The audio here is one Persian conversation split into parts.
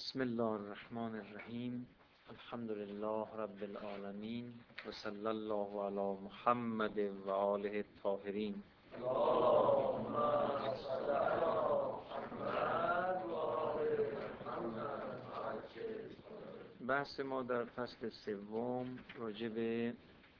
بسم الله الرحمن الرحیم. الحمد لله رب العالمین و صلی الله علی محمد و آله الطاهرین. بحث ما در فصل سوم راجع به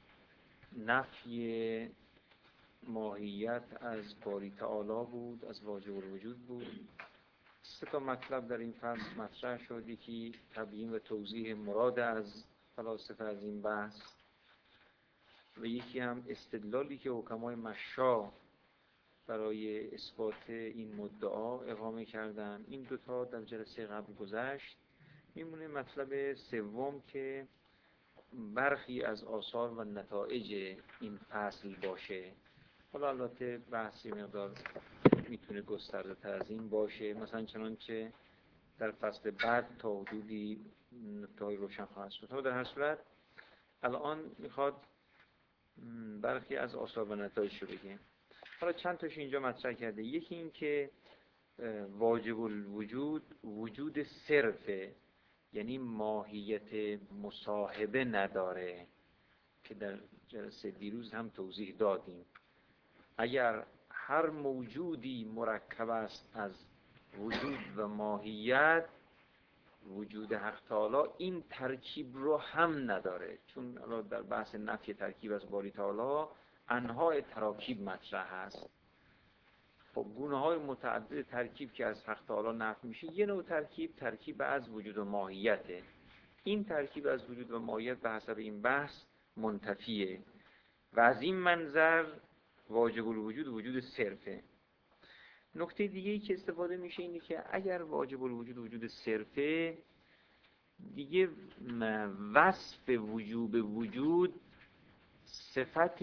نفی ماهیت از باری تعالی بود، از واجب الوجود بود. سه تا مطلب در این فصل مطرح شد. یکی تبیین و توضیح مراد از فلاسفه از این بحث و یکی هم استدلالی که حکمای مشاء برای اثبات این مدعا اقامه کردن. این دوتا در جلسه قبل گذشت. میمونه مطلب سوم که برخی از آثار و نتایج این فصل باشه. حالا البته بحثی مقدار میتونه گسترده تر از این باشه، مثلا چنانچه در فصل بعد تا حدودی نکته‌های روشن خواهد شد. در هر صورت الان میخواد برخی از آثار و نتایج رو بگیم. حالا چند تاش اینجا مطرح کرده. یکی این که واجب الوجود وجود صرفه، یعنی ماهیت مصاحبه نداره که در جلسه دیروز هم توضیح دادیم. اگر هر موجودی مرکب است از وجود و ماهیت، وجود حق تعالی این ترکیب رو هم نداره. چون در بحث نفی ترکیب از باری تعالی انواع تراکیب مطرح هست. خب گونه های متعدد ترکیب که از حق تعالی نفی میشه، یه نوع ترکیب از وجود و ماهیته. این ترکیب از وجود و ماهیت به حسب این بحث منتفیه و از این منظر واجب الوجود وجود صرفه. نکته دیگه‌ای که استفاده میشه اینه که اگر واجب الوجود وجود صرفه، دیگه وصف وجوب وجود صفت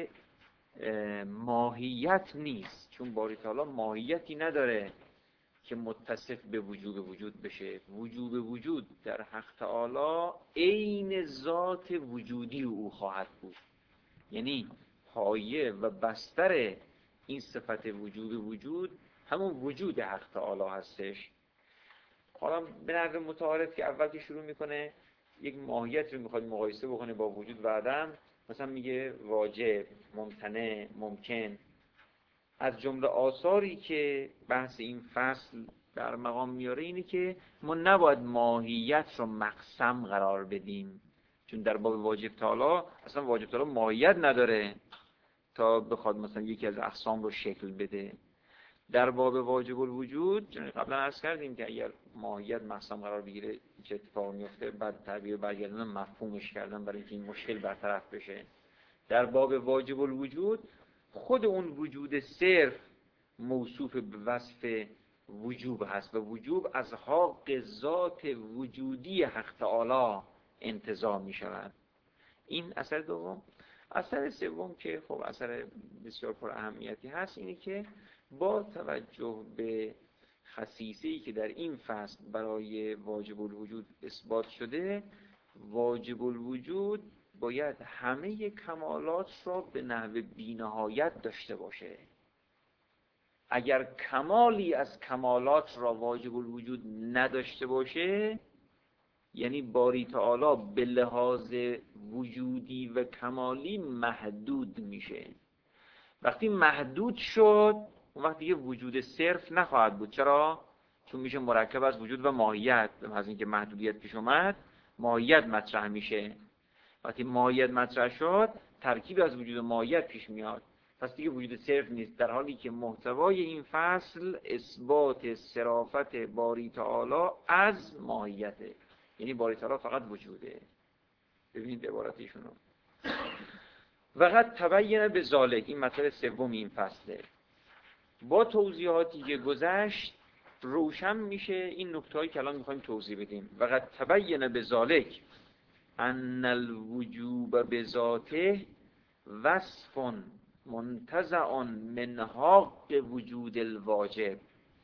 ماهیت نیست، چون باری تعالی ماهیتی نداره که متصف به وجوب وجود بشه. وجوب وجود در حق تعالی عین ذات وجودی او خواهد بود، یعنی پایه و بستر این صفت وجود وجود همون وجود حق تعالی هستش. حالا به نحو متعارف که اول که شروع میکنه یک ماهیت رو میخواد مقایسه بکنه با وجود و عدم، مثلا میگه واجب، ممتنع، ممکن. از جمله آثاری که بحث این فصل در مقام میاره اینه که ما نباید ماهیت رو مقسم قرار بدیم، چون در باب واجب تعالی اصلا واجب تعالی ماهیت نداره تا بخواد مثلا یکی از اقسام رو شکل بده. در باب واجب الوجود چون قبلا عرض کردیم که اگر ماهیت مقسم قرار بگیره چه اتفاقی میفته، بعد تعبیر برگردوندن مفهومش کردن برای اینکه این مشکل برطرف بشه. در باب واجب الوجود خود اون وجود صرف موصوف به وصف وجوب هست و وجوب از حق ذات وجودی حق تعالی انتزاع می شود. این اثر دوم. اثر سوم که خب اثر بسیار پر اهمیتی هست اینه که با توجه به خصیصه‌ای که در این فصل برای واجب الوجود اثبات شده، واجب الوجود باید همه کمالات را به نحو بی‌نهایت داشته باشه. اگر کمالی از کمالات را واجب الوجود نداشته باشه، یعنی باری تعالی به لحاظ وجودی و کمالی محدود میشه. وقتی محدود شد اون وقت دیگه وجود صرف نخواهد بود. چرا؟ چون میشه مرکب از وجود و ماهیت. از اینکه محدودیت پیش اومد ماهیت مطرح میشه. وقتی ماهیت مطرح شد ترکیب از وجود و ماهیت پیش میاد، پس دیگه وجود صرف نیست. در حالی که محتوای این فصل اثبات صرافت باری تعالی از ماهیته، یعنی باری تعالی فقط وجوده. ببینید عبارتشون رو. وقت تبین به ذالک، این مطلب سوم این فصله. با توضیحاتی که گذشت روشن میشه این نکته‌ای که الان میخوایم توضیح بدیم. وقت تبین به ذالک ان الوجوب بذاته وصف منتزع من حق وجود الواجب.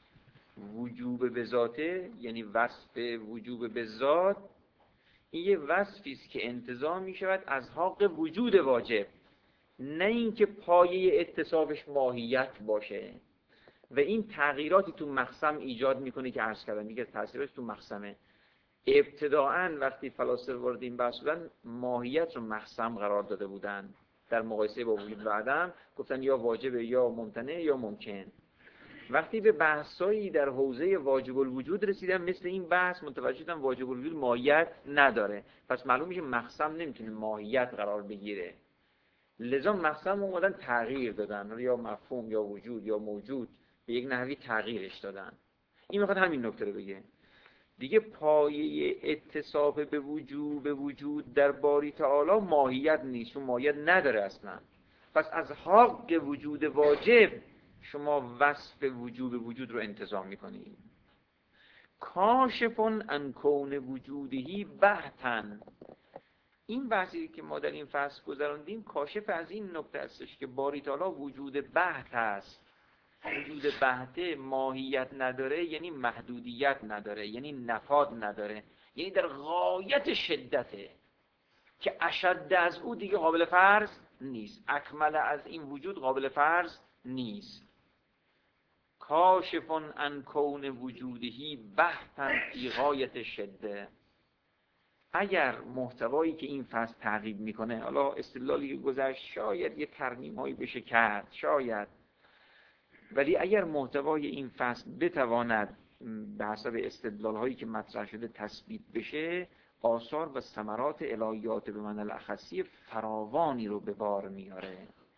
وجوب بذاته یعنی وصف وجوب بذات، این یه وصفی است که انتزاع می شود از حق وجود واجب، نه اینکه پایه اتصافش ماهیت باشه. و این تغییراتی تو مقسم ایجاد میکنه که عرض کردم میگه تاثیرش تو مقسمه. ابتداعاً وقتی فلاسفه وارد این بحث شدن ماهیت رو مقسم قرار داده بودن، در مقایسه با وجود و عدم گفتن یا واجبه یا ممتنع یا ممکن. وقتی به بحثایی در حوزه واجب الوجود رسیدن مثل این بحث متوجه شدن واجب الوجود ماهیت نداره، پس معلوم میشه مقسم نمیتونه ماهیت قرار بگیره، لذا مقسم اومدن تغییر دادن، یا مفهوم یا وجود یا موجود به یک نحوی تغییرش دادن. این میخواد همین نکته رو بگه دیگه، پایه اتصاف به وجود در باری تعالی ماهیت نیست، چون ماهیت نداره اصلا. پس از حق وجود واجب شما وصف وجود رو انتزاع میکنید. کاشفون عن کون وجودهی بحتن، این بحثی که ما در این فصل گذراندیم کاشف از این نکته هستش که باری تعالی وجود بحت هست. وجود بحته ماهیت نداره یعنی محدودیت نداره، یعنی نفاد نداره، یعنی در غایت شدته که اشد از او دیگه قابل فرض نیست، اکمل از این وجود قابل فرض نیست. کاشفون عن کون وجودهی بحثاً فی غایت شده. اگر محتوایی که این فصل تعقیب میکنه، حالا استدلالی که گذشت شاید یه ترمیم هایی بشه کرد شاید، ولی اگر محتوای این فصل بتواند به حسب استدلال هایی که مطرح شده تثبیت بشه، آثار و ثمرات الهیات به معنی الاخصی فراوانی رو به بار میاره.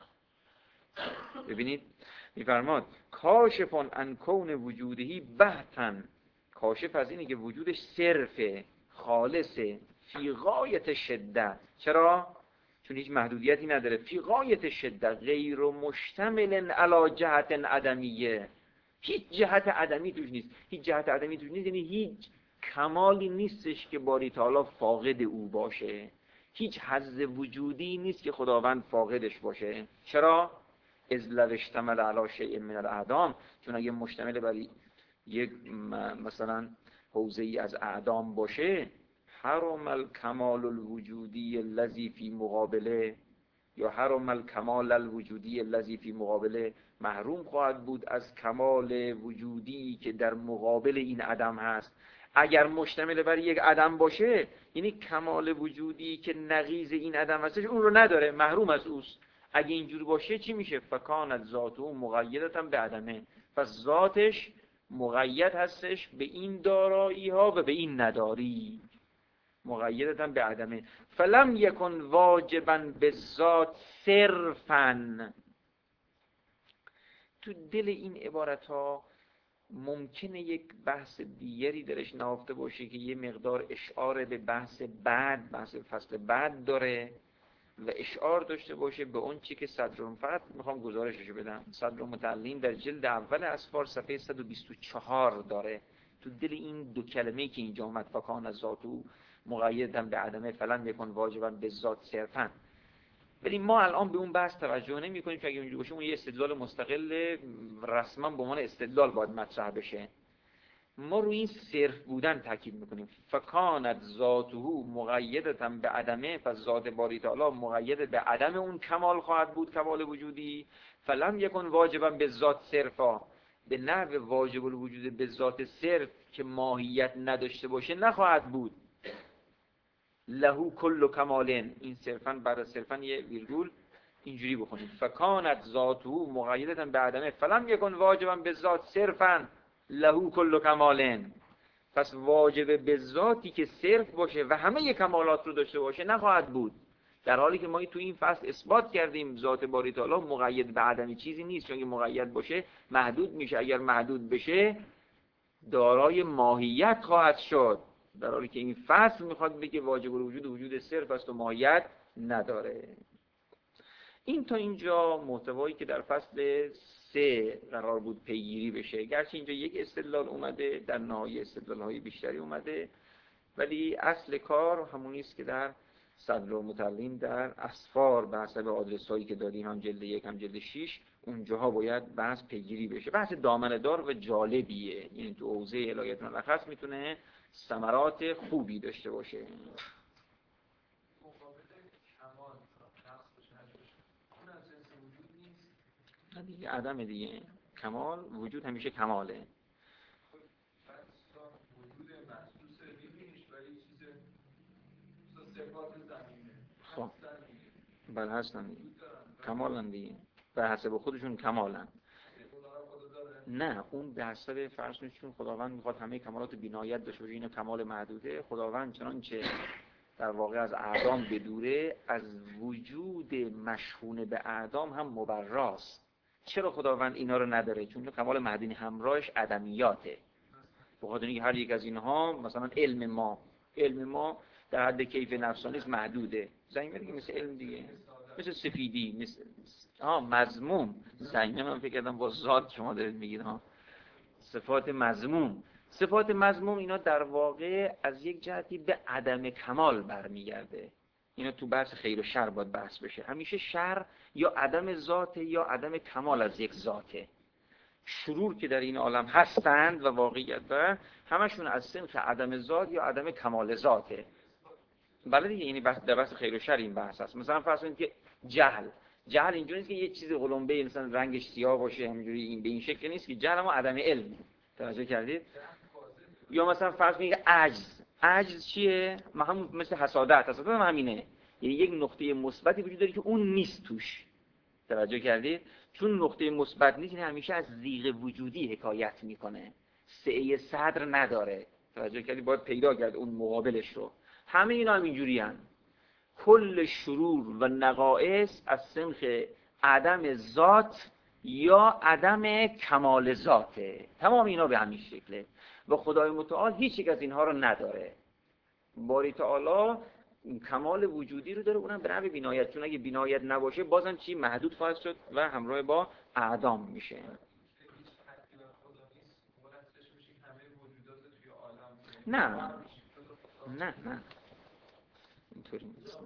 ببینید میفرماد کاشفون عن کون وجودهی بحتن، کاشف از اینه که وجودش صرفه، خالصه، فی غایت شدت. چرا؟ چون هیچ محدودیتی نداره. فی غایت شدت غیر مشتمل علی جهت عدمیه، هیچ جهت عدمی توش نیست. هیچ جهت عدمی توش نیست یعنی هیچ کمالی نیستش که باری تعالی فاقد او باشه، هیچ حظ وجودی نیست که خداوند فاقدش باشه. چرا؟ اذ لو اشتمل علی شیء من الاعدام، چون اگه مشتمل بر یک مثلا حوزه ای از اعدام باشه، حرم الکمال الوجودی الذی فی مقابله، یا حرم الکمال الوجودی الذی فی مقابله، محروم خواهد بود از کمال وجودی که در مقابل این عدم هست. اگر مشتمل بر یک عدم باشه یعنی کمال وجودی که نقیض این عدم هستش اون رو نداره، محروم از اوست. اگه اینجوری باشه چی میشه؟ فکانت ذاته مقیدتا به عدمه، پس ذاتش مقید هستش به این دارایی ها و به این نداری، مقیدتا به عدمه. فلم یکن واجبا بالذات صرفا. تو دل این عبارت ها ممکنه یک بحث دیگری درش نهفته باشه که یه مقدار اشعار به بحث بعد، بحث فصل بعد داره و اشعار داشته باشه به اون چی که صدر، فقط میخوام گزارشش بدم، صدر متعلیم در جلد اول اسفار صفحه 124 داره. تو دل این دو کلمه‌ای که اینجا اومد فکان از ذاتو مقیداً به عدمه فلم یکن واجباً به ذات صرفاً، ولی ما الان به اون بحث توجه نمی‌کنیم که اگه اونجوری باشه اون یه استدلال مستقل رسما به عنوان استدلال باید مطرح بشه. ما روی این صرف بودن تاکید میکنیم. فکانت ذاته مقیدتا به عدمه، پس ذات باری تعالی مقید به عدم اون کمال خواهد بود، کمال وجودی. فلم یکن واجبا به ذات صرفا، به نحو واجب الوجود به ذات صرف که ماهیت نداشته باشه نخواهد بود. لهو کل کمالن، این صرفا بعد از صرفا یه ویرگول اینجوری بخونید. فکانت ذاته مقیدتا به عدمه فلم یکن واجبا به ذات صرفا لهو کل کمالن، پس واجب به ذاتی که صرف باشه و همه کمالات رو داشته باشه نخواهد بود، در حالی که ما تو این فصل اثبات کردیم ذات باری تعالی مقید به عدمی چیزی نیست، چون که مقید باشه محدود میشه، اگر محدود بشه دارای ماهیت خواهد شد، در حالی که این فصل میخواد بگه واجب الوجود وجود صرف است و ماهیت نداره. این تا اینجا محتوایی که در فصل 3 قرار بود پیگیری بشه، گرچه اینجا یک استدلال اومده، در نهایت استدلال‌های بیشتری اومده، ولی اصل کار همونی است که در صدر و متعلیم در اسفار به حسب آدرس‌هایی که دادیم، هم جلد 1 هم جلد 6، اونجاها باید بحث پیگیری بشه. بحث دامنه دار و جالبیه، یعنی تو حوزه الهیات ملخص میتونه ثمرات خوبی داشته باشه. دیگه عدم دیگه کمال وجود همیشه کماله. وجود محسوس می‌بینیش ولی چیز صفات زمینه. خب بله هستن دیگه، کمالن دیگه، به حسب خودشون کمالن. نه اون به حسب فرض کنید چون خداوند میخواد همه کمالات بینایت داشته باشه، اینو کمال محدوده. خداوند چنانچه در واقع از اعدام بدوره، از وجود مشحون به اعدام هم مبراست. چرا خداوند اینا رو نداره؟ چون کمال محدودی همراهش عدمیاته. بخاطر اینکه هر یک از اینها، مثلا علم ما در حد کیف نفسانی است، محدوده. زمین دیگه مثل علم دیگه، مثل سفیدی، مثل مذموم. زمین من فکر کردم با ذات شما دارید میگید ها. صفات مذموم اینا در واقع از یک جهتی به عدم کمال برمیگرده. اینا تو بحث خیر و شر باید بحث بشه. همیشه شر یا عدم ذاته یا عدم کمال از یک ذاته. شرور که در این عالم هستند و واقعیت دارن، همشون از سمت عدم ذات یا عدم کمال ذاته. بله دیگه، یعنی در بحث خیر و شر این بحث هست. مثلا فرض کنید که جهل اینجوری نیست که یه چیز قلمبه مثلا رنگش سیاه باشه، همینجوری این به این شکل نیست که جهل، اما عدم علم. توجه کردید؟ یا مثلا فرض کنید عجز چیه؟ همون مثل حسادت هم همینه. یعنی یک نقطه مثبتی وجود داره که اون نیست توش. توجه کردید؟ چون نقطه مثبت نیست، همیشه از ضیق وجودی حکایت میکنه. سعه صدر نداره. توجه کردید؟ باید پیدا کرد اون مقابلش رو. همه اینا هم اینجوری هن. کل شرور و نقائص از سنخ عدم ذات یا عدم کمال ذاته. تمام اینا به همین شکله و خدای متعال هیچ یک از اینها رو نداره. باری تعالی کمال وجودی رو داره، اونم به نحو بینایت. چون اگه بینایت نباشه بازم چی؟ محدود خواهد شد و همراه با اعدام میشه. نه اینطوری نیست.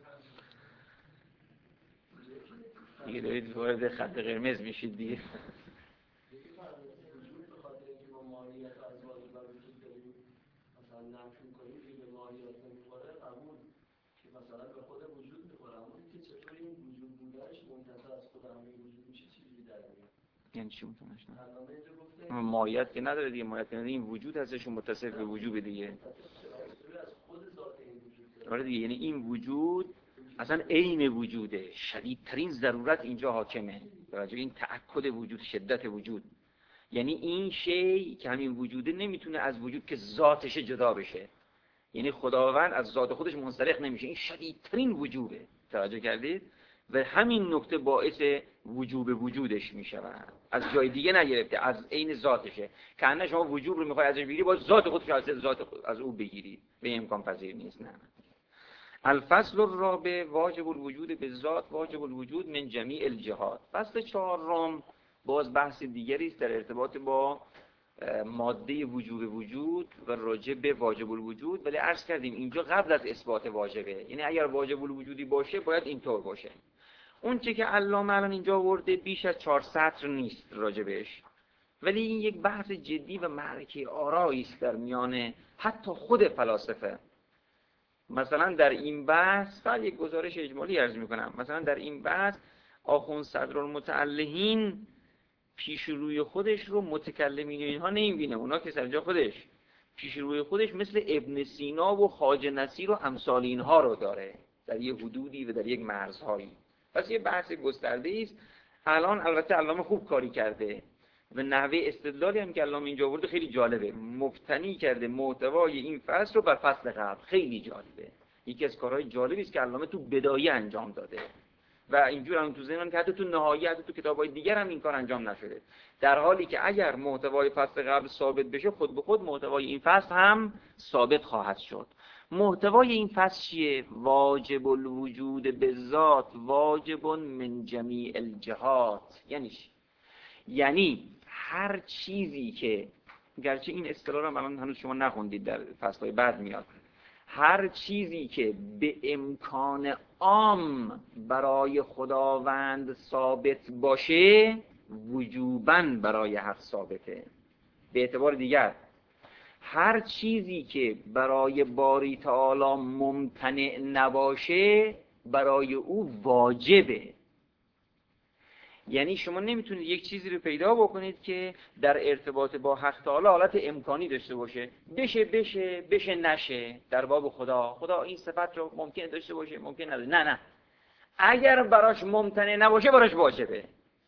دیگه دارید وارد خط قرمز میشید دیگه. مثلا به خود وجود میخوره، اما اینکه چطور این وجود بودنش منتفع از خود همه وجود میشه چیزی در میاد. یعنی چی متونش؟ ماهیت که نداره دیگه. ماهیت که نداره، این وجود هستش متصف به وجود دیگه. از خود ذات این وجود. آره دیگه، یعنی این وجود اصلا عین وجوده، شدیدترین ضرورت اینجا حاکمه. توجه، این تأکد وجود، شدت وجود. یعنی این شی که همین وجوده نمیتونه از وجود که ذاتش جدا بشه. یعنی خداوند از ذات خودش منسلخ نمیشه، این شدیدترین وجوده. توجه کردید؟ و همین نکته باعث وجوب وجودش میشود، از جای دیگه نگرفته، از عین ذاتشه. که شما وجوب رو میخوای ازش بگیری، باید ذات خودش از او بگیری، به امکان پذیر نیست. نه. الفصل الرابع واجب الوجود به ذات واجب الوجود من جمیع الجهات. فصل چهارم باز بحث دیگری است در ارتباط با ماده وجوب وجود و راجع به واجب الوجود. ولی عرض کردیم اینجا قبل از اثبات واجبه، یعنی اگر واجب الوجودی باشه باید اینطور باشه. اون چه که علامه الان اینجا آورده بیش از 4 سطر نیست راجع بهش، ولی این یک بحث جدی و معرکه آرایی است در میان حتی خود فلاسفه. مثلا در این بحث فقط یک گزارش اجمالی عرض میکنم. مثلا در این بحث آخوند صدرالمتعلقین پیش روی خودش رو متکلمین اینها نمیبینه. اونا که سر جا خودش پیش روی خودش مثل ابن سینا و خواجه نصیر و امثال اینها رو داره در یک حدودی و در یک مرزهایی. پس یه بحث گسترده است. الان البته علامه خوب کاری کرده و نحوه استدلالی هم که علامه اینجا آورده خیلی جالبه. مبتنی کرده محتوای این فصل رو بر فصل قبل. خیلی جالبه. یکی از کارهای جالبی است که علامه تو بدایه انجام داده و اینجور هم تو ذهنم که حتی تو نهایی، حتی تو کتاب‌های دیگر هم این کار انجام نشده. در حالی که اگر محتوای فصل قبل ثابت بشه، خود به خود محتوای این فصل هم ثابت خواهد شد. محتوای این فصل چیه؟ واجب الوجود به ذات واجب من جمیع الجهات. یعنی چی؟ یعنی هر چیزی که، گرچه این اصطلاح رو الان هنوز شما نخوندید، در فصل‌های بعد میاد، هر چیزی که به امکان عام برای خداوند ثابت باشه وجوباً برای حق ثابته. به اعتبار دیگر هر چیزی که برای باری تعالی ممتنع نباشه برای او واجبه. یعنی شما نمیتونید یک چیزی رو پیدا بکنید که در ارتباط با حق تعالی حالت امکانی داشته باشه، بشه نشه. در باب خدا این صفت رو ممکنه داشته باشه، ممکن نداره. نه، اگر براش ممتنع نباشه براش واجبه.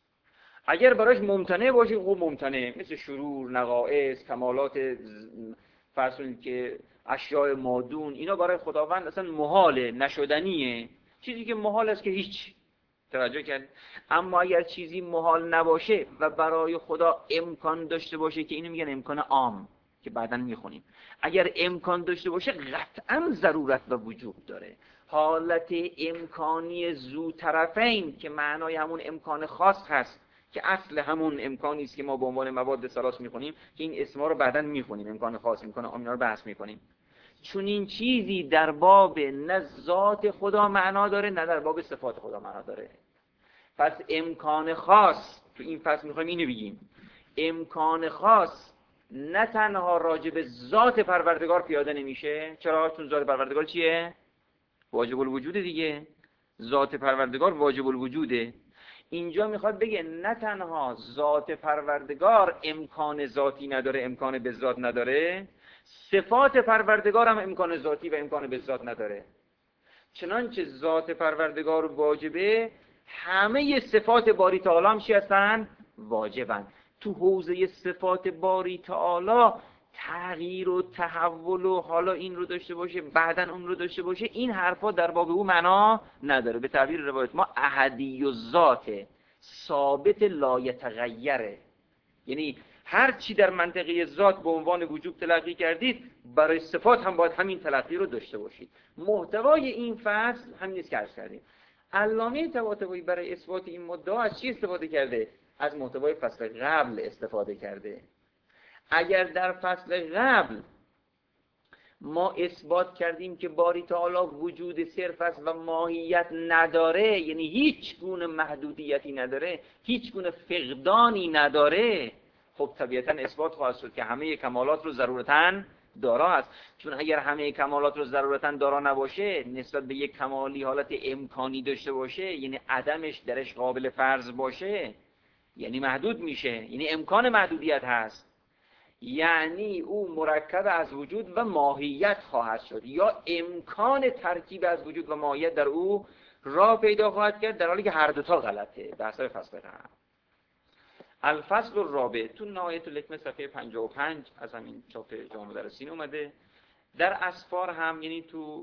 اگر براش ممتنع باشه خوب ممتنع، مثل شرور، نقائص، کمالات فرض کنید که اشیاء مادون، اینا برای خداوند اصلا محاله، نشدنیه. چیزی که محال است که هیچ. توجه کرد. اما اگر چیزی محال نباشه و برای خدا امکان داشته باشه، که اینو میگن امکان عام که بعداً میخونیم، اگر امکان داشته باشه قطعاً ضرورت و وجود داره. حالت امکانی ذو طرفین که معنای همون امکان خاص هست، که اصل همون امکانی است که ما به عنوان مواد ثلاث میخونیم، که این اسما رو بعداً میخونیم، امکان خاص، امکان عام، اینا رو بحث میکنیم. چون این چیزی در باب نه ذات خدا معنا داره، نه در باب صفات خدا معنا داره. پس امکان خاص تو این فصل میخوایم اینو بگیم، امکان خاص نه تنها راجع به ذات پروردگار پیاده نمیشه. چرا؟ چون ذات پروردگار چیه؟ واجب الوجود دیگه. ذات پروردگار واجب الوجوده. اینجا میخواد بگه نه تنها ذات پروردگار امکان ذاتی نداره، امکان به ذات نداره، صفات پروردگار هم امکان ذاتی و امکان به ذات نداره. چنانچه ذات پروردگار واجبه، همه صفات باری تعالی هم چی هستن؟ واجبن. تو حوزه صفات باری تعالی تغییر و تحول و حالا این رو داشته باشه بعدن اون رو داشته باشه، این حرفا در باب او معنا نداره. به تعبیر روایت ما احدی و ذات ثابت لا یتغیره. یعنی هر چی در منطقه ذات به عنوان وجود تلقی کردید، برای صفات هم باید همین تلقی رو داشته باشید. محتوای این فصل همین است که عرض کردیم. علامه طباطبایی برای اثبات این مدعا از چی استفاده کرده؟ از محتوای فصل قبل استفاده کرده. اگر در فصل قبل ما اثبات کردیم که باری تعالی وجود صرف است و ماهیت نداره، یعنی هیچ گونه محدودیتی نداره، هیچ گونه فقدانی نداره، خب طبیعتاً اثبات خواهد شد که همه کمالات رو ضرورتاً دارا است. چون اگر همه کمالات رو ضرورتاً دارا نباشه، نسبت به یک کمالی حالت امکانی داشته باشه، یعنی عدمش درش قابل فرض باشه، یعنی محدود میشه، یعنی امکان محدودیت هست، یعنی او مرکب از وجود و ماهیت خواهد شد، یا امکان ترکیب از وجود و ماهیت در او راه پیدا خواهد کرد، در حالی که هر دوتا غلطه. بحث فصل قبل. الفصل الرابع تو نهایت الحکمه صفحه 55 از همین چاپ جامع مدرسین اومده. در اسفار هم، یعنی تو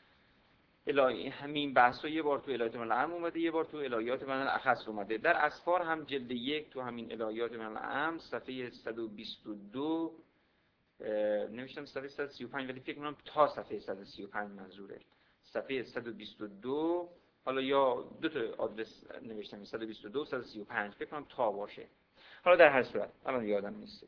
همین بحثا یه بار تو الهیات من العام اومده، یه بار تو الهیات من الاخص اومده. در اسفار هم جلد 1 تو همین الهیات من العام صفحه 122 نوشتم صفحه 135 ولی فکر کنم تا صفحه 135 منظوره. صفحه 122 حالا یا دو تا آدرس نوشتم، 122 135 فکر کنم تا باشه. حالا در هر صورت الان یادم نیستش.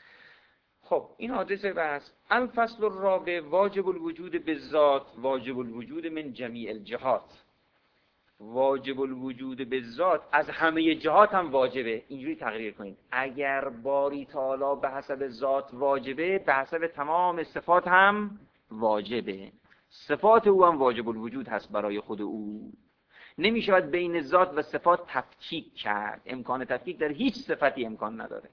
خب این آدرس بحث. الفصل الرابع واجب الوجود بالذات واجب الوجود من جمیع الجهات. واجب الوجود بالذات از همه جهات هم واجبه. اینجوری تقریر کنید: اگر باری تعالی به حسب ذات واجبه، به حسب تمام صفات هم واجبه. صفات او هم واجب الوجود هست برای خود او. نمیشود بین ذات و صفات تفکیک کرد. امکان تفکیک در هیچ صفتی امکان نداره.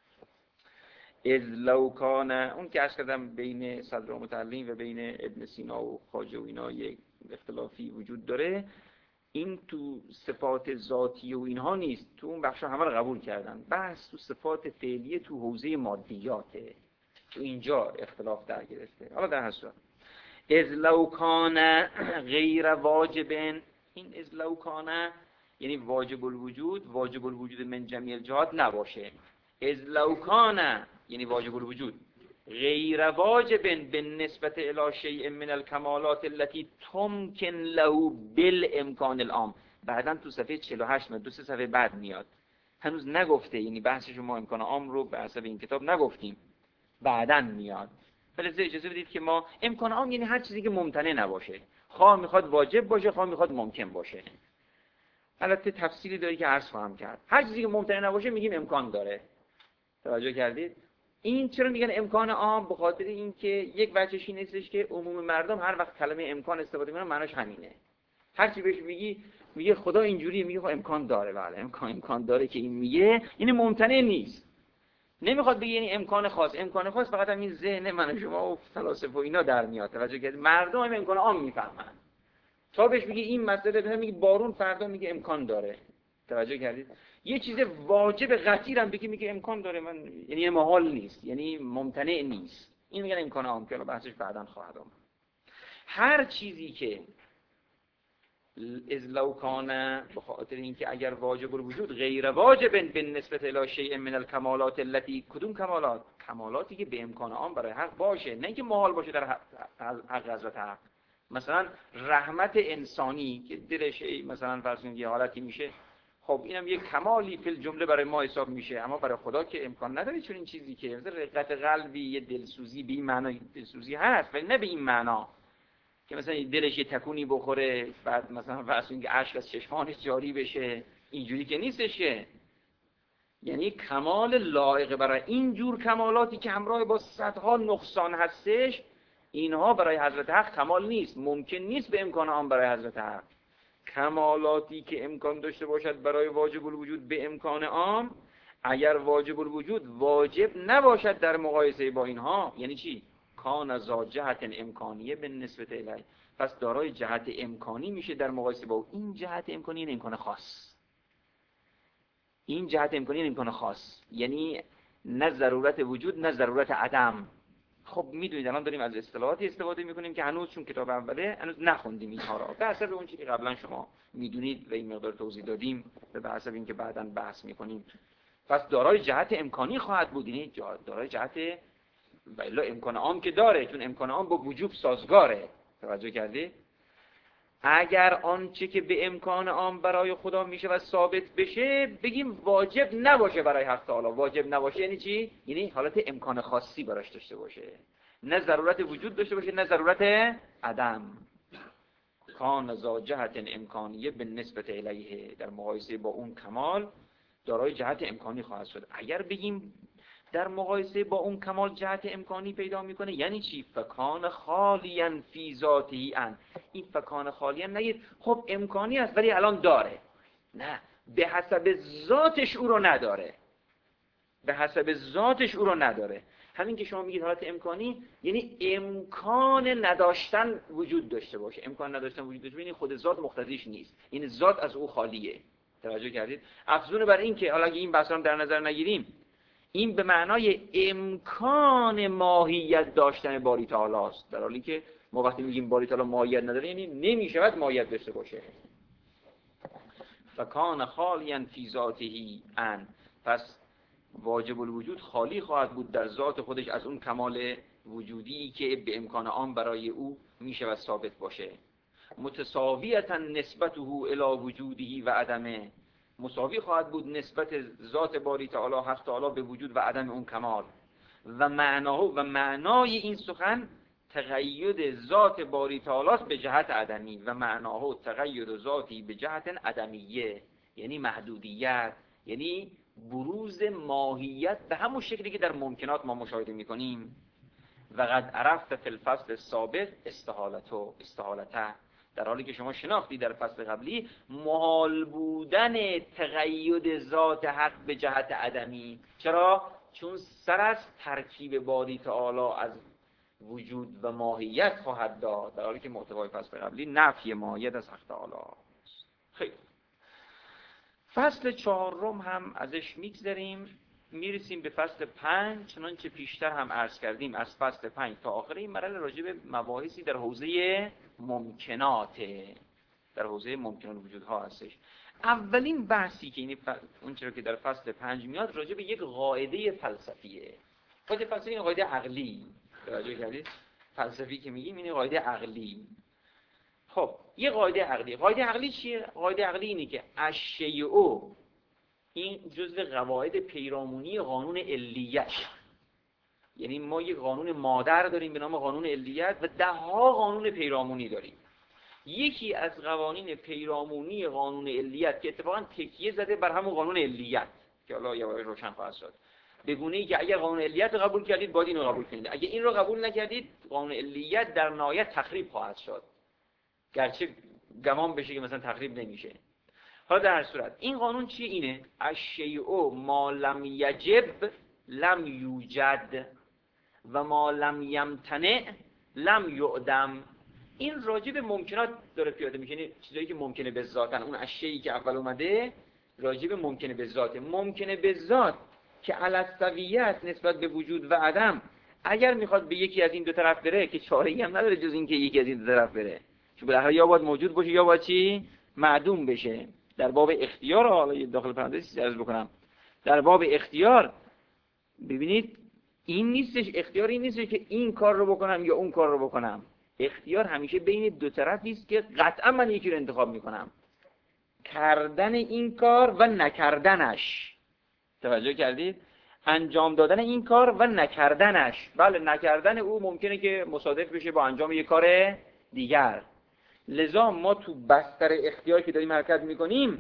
اذ لو کان، اون که عرض کردم بین صدر متعلم و بین ابن سینا و خواجه و اینا یک اختلافی وجود داره. این تو صفات ذاتی و اینها نیست، تو اون بخشا همه رو قبول کردن. بحث تو صفات فعلیه، تو حوزه مادیاته، تو اینجا اختلاف در گرفته. حالا در هر صورت اذ لو کان غیر واجب، این اذ لو کان یعنی واجب الوجود من جمیع الجهات نباشه. اذ لو کان یعنی واجب الوجود غیر واجب بالنسبه الی شیء من الکمالات التي تمکن له بالامکان العام. بعداً تو صفحه 48 دو سه صفحه بعد میاد، هنوز نگفته، یعنی بحثش ما امکان عام رو به حسب این کتاب نگفتیم، بعداً میاد. ولی اجازه بدید که ما امکان عام یعنی هر چیزی که ممتنع نباشه، خواه میخواد واجب باشه خواه میخواد ممکن باشه. البته تفصیلی داری که عرض خواهم کرد. هر چیزی که ممتنع نباشه میگیم امکان داره. توجه کردید؟ این چرا میگن امکان عام؟ به خاطر اینکه یک وجهش این نیستش که عموم مردم هر وقت کلمه امکان استفاده میکنن معناش همینه. هر چی بهش بگی میگه خدا اینجوریه، میگه خب امکان داره، بله امکان داره که این میگه، یعنی ممتنع نیست. نمیخواد بگه یعنی امکان خاص فقط هم این ذهن من و شما و فلاسفه و اینا در میاد. توجه کردید؟ مردم هم امکان عام میفهمن. تا بهش میگه این مسئله، به میگه بارون، فردا میگه امکان داره. توجه کردید؟ یه چیز واجب قطعی هم بگه میگه امکان داره، من یعنی محال نیست، یعنی ممتنع نیست. این میگن امکان عام که بحثش بعداً خواهد آمد. هر چیزی که از لو کان، به خاطر اینکه اگر واجب الوجود غیر واجب به نسبت الی شیء من الکمالات التي، کدوم کمالات؟ کمالاتی که به امکان عام برای حق باشه، نه اینکه محال باشه در حق حضرت حق. مثلا رحمت انسانی که دلش مثلا فرض کنید یه حالتی میشه، خب اینم یک کمالی فی الجمله برای ما حساب میشه، اما برای خدا که امکان نداره چون این چیزی که مثلا رقت قلبی، یه دلسوزی به این معنی دلسوزی هست ولی نه به این معنا که مثلا دلش یه تکونی بخوره بعد مثلا فرض کنید اشک از چشمانش جاری بشه، اینجوری که نیستش که. یعنی کمال لایق برای این جور کمالاتی که همراه با صدها نقصان هستش، اینها برای حضرت حق کمال نیست، ممکن نیست به امکان آن برای حضرت حق. کمالاتی که امکان داشته باشد برای واجب الوجود به امکان عام، اگر واجب الوجود واجب نباشد در مقایسه با اینها، یعنی چی؟ کان ذا جهت امکانیه به نسبت الی، پس دارای جهت امکانی میشه در مقایسه با این جهت امکانی، این امکان خاص. این جهت امکانی، این امکان خاص، یعنی نه ضرورت وجود نه ضرورت عدم. خب میدونید الان داریم از اصطلاحاتی استفاده میکنیم که هنوز چون کتاب اوله هنوز نخوندیم اینها را، به حسب اون چیزی که قبلا شما میدونید و این مقدار توضیح دادیم و به حسب اینکه بعداً بحث میکنیم. پس دارای جهت امکانی خواهد بود، یعنی دارای جهت والا امکان عام که داره، چون امکان عام با وجوب سازگاره. توجه کردی؟ اگر آنچه که به امکان عام برای خدا میشه و ثابت بشه، بگیم واجب نباشه برای حق تعالی. واجب نباشه یعنی چی؟ یعنی حالت امکان خاصی براش داشته باشه، نه ضرورت وجود داشته باشه نه ضرورت عدم. کان ذا جهت امکانیه به نسبت الیه، در مقایسه با اون کمال دارای جهت امکانی خواهد شد. اگر بگیم در مقایسه با اون کمال جهت امکانی پیدا میکنه، یعنی چی؟ فکان خالیا فی ذاته ان. این فکان خالیا نگید خب امکانی است ولی الان داره، نه، به حسب ذاتش او رو نداره، به حسب ذاتش او رو نداره. همین که شما میگید حالت امکانی یعنی امکان نداشتن وجود داشته باشه. امکان نداشتن وجود داشته باشه یعنی خود ذات مقتضیش نیست، این ذات از او خالیه. توجه کردید؟ افزون بر این که حالا اگه این بحثا رو در نظر نگیریم، این به معنای امکان ماهیت داشتن باری تعالی است، در حالی که ما وقتی میگیم باری تعالی ماهیت نداره یعنی نمیشود ماهیت داشته باشه. فکان خالیا فی ذاته ان، پس واجب الوجود خالی خواهد بود در ذات خودش از اون کمال وجودی که به امکان آن برای او میشه و ثابت باشه. متساویتا نسبته الی وجوده و عدمه، مساوی خواهد بود نسبت ذات باری تعالی حق تعالی به وجود و عدم اون کمال. و معنای این سخن تقید ذات باری تعالی به جهت عدمی و معناه تقید ذاتی به جهت عدمیه، یعنی محدودیت، یعنی بروز ماهیت به همون شکلی که در ممکنات ما مشاهده میکنیم. و قد عرفت فی الفصل السابق استحالته، در حالی که شما شناختی در فصل قبلی محال بودن تقید ذات حق به جهت عدمی. چرا؟ چون سر از ترکیب باری تعالی از وجود و ماهیت خواهد داد، در حالی که محتوای فصل قبلی نفی ماهیت از حق تعالی. خیلی فصل چهارم هم ازش میگذریم، میرسیم به فصل 5. چنانچه پیشتر هم عرض کردیم از فصل 5 تا آخر این مرحله راجع به مباحثی در حوزه ممکنات، در حوزه ممکن الوجودها هستش. اولین بحثی که این اون چرا که در فصل 5 میاد راجع به یک قاعده فلسفیه. قاعده فلسفی این قاعده عقلی، توجه کردید؟ فلسفی که میگیم این قاعده عقلی. خب یه قاعده عقلی چیه؟ قاعده عقلی اینه که الشیء، این جزء قواعد پیرامونی قانون علیت، یعنی ما یک قانون مادر داریم به نام قانون علیت و 10 قانون پیرامونی داریم. یکی از قوانین پیرامونی قانون علیت که اتفاقا تکیه زده بر همون قانون علیت که حالا یواش روشن خواهد شد، به گونه‌ای که اگر قانون علیت رو قبول کردید باید این رو قبول کنید، اگر این رو قبول نکردید قانون علیت در نهایت تخریب خواهد شد. گرچه گمان بشه که مثلا تخریب نمیشه. حالا در هر صورت این قانون چیه؟ اینه الشیء ما لم یجب لم یوجد و ما لم یمتنع لم یعدم. این راجع به ممکنات داره پیاده میشه، یعنی چیزایی که ممکنه به ذاتن. اون اشیایی که اول اومده راجع به ممکنه به ذاته. ممکنه به ذات که علی السویه است نسبت به وجود و عدم، اگر میخواد به یکی از این دو طرف بره که چاره‌ای هم نداره جز این که یکی از این دو طرف بره، چون بالاخره یا باید موجود باشه یا باید چی؟ معدوم بشه. در باب اختیار، حالا داخل پرانتز عرض بکنم، در باب اختیار ببینید این نیستش، اختیار این نیستش که این کار رو بکنم یا اون کار رو بکنم. اختیار همیشه بین دو طرفی است که قطعا من یکی رو انتخاب میکنم، کردن این کار و نکردنش. توجه کردید؟ انجام دادن این کار و نکردنش. بله، نکردن او ممکنه که مصادف بشه با انجام یک کار دیگر. لذا ما تو بستر اختیار که داریم حرکت میکنیم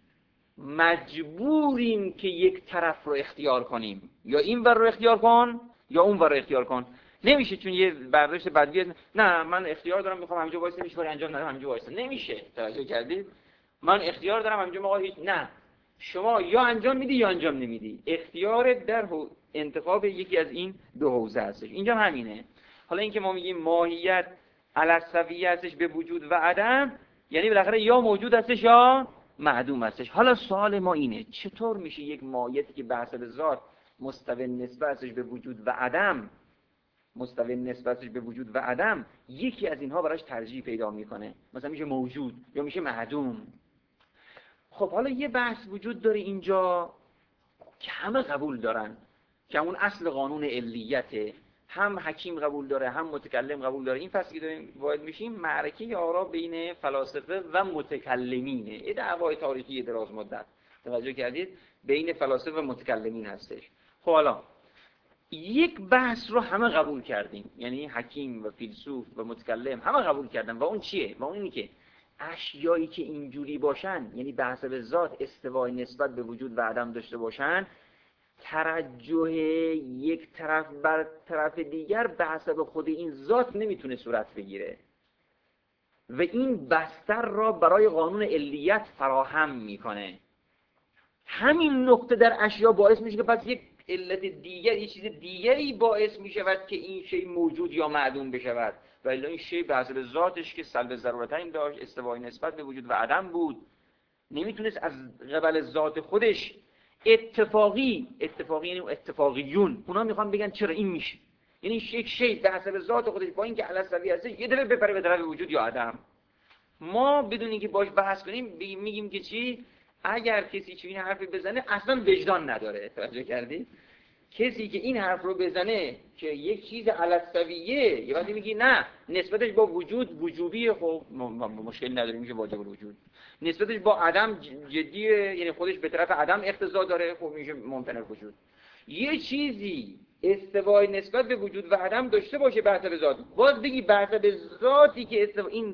مجبوریم که یک طرف رو اختیار کنیم، یا این ور رو اختیار کن یا اون ور رو اختیار کن. نمیشه چون یه برداشت بدوی نه من اختیار دارم میخوام همینجا وایسم هیچ کاری انجام ندم همینجا وایسم، نمیشه. توجه کردید؟ من اختیار دارم همینجا آقا هیچ، نه، شما یا انجام میدی یا انجام نمیدی. اختیار در انتخاب یکی از این دو حوزه هستش. اینجا همینه. حالا اینکه ما میگیم ماهیت علی السویه هستش به وجود و عدم، یعنی بالاخره یا موجود هستش یا معدوم هستش. حالا سوال ما اینه چطور میشه یک ماهیتی که به حسب ذات مستوی نسبتش به وجود و عدم، مستوی نسبتش به وجود و عدم، یکی از اینها براش ترجیح پیدا میکنه، مثلا میشه موجود یا میشه معدوم. خب حالا یه بحث وجود داره اینجا که همه قبول دارن که اون اصل قانون علیته، هم حکیم قبول داره هم متکلم قبول داره. این فصلی که داریم وارد میشیم معرکه آرا بین فلاسفه و متکلمینه، یه دعوای تاریخی دراز مدت. توجه کردید؟ بین فلاسفه و متکلمین هستش. خب حالا یک بحث رو همه قبول کردیم، یعنی حکیم و فیلسوف و متکلم همه قبول کردن، و اون چیه؟ و اون اینه که اشیایی که اینجوری باشن، یعنی به حسب ذات استوای نسبت به وجود و عدم داشته باشن، ترجح یک طرف بر طرف دیگر به حسب خود این ذات نمیتونه صورت بگیره و این بستر را برای قانون علیت فراهم میکنه. همین نقطه در اشیا باعث میشه که پس یک علت دیگر، یک چیز دیگری باعث میشود که این شی موجود یا معدوم بشود، و الا این شی به حسب ذاتش که سلب ضرورتین داشت، استوای نسبت به وجود و عدم بود، نمیتونست از قبل ذات خودش اتفاقی یعنی اتفاقیون اونا میخوان بگن چرا این میشه، یعنی یک شی به حسب ذات خودش با اینکه علی السویه هست یه دفعه بپره به طرف وجود یا عدم. ما بدون اینکه باش بحث کنیم میگیم که چی؟ اگر کسی چه این حرفی بزنه اصلا وجدان نداره. توجه کردید؟ کسی که این حرف رو بزنه که یک چیز علی السویه، یه وقتی میگی نه نسبتش با وجود وجوبی، خب مشکلی نداره، میشه واجب الوجود. نسبتش با عدم جدیه، یعنی خودش به طرف عدم اقتضا داره، خب میشه ممتنع الوجود. یه چیزی استوای نسبت به وجود و عدم داشته باشه به حسب ذات، باز بگی به حسب ذاتی که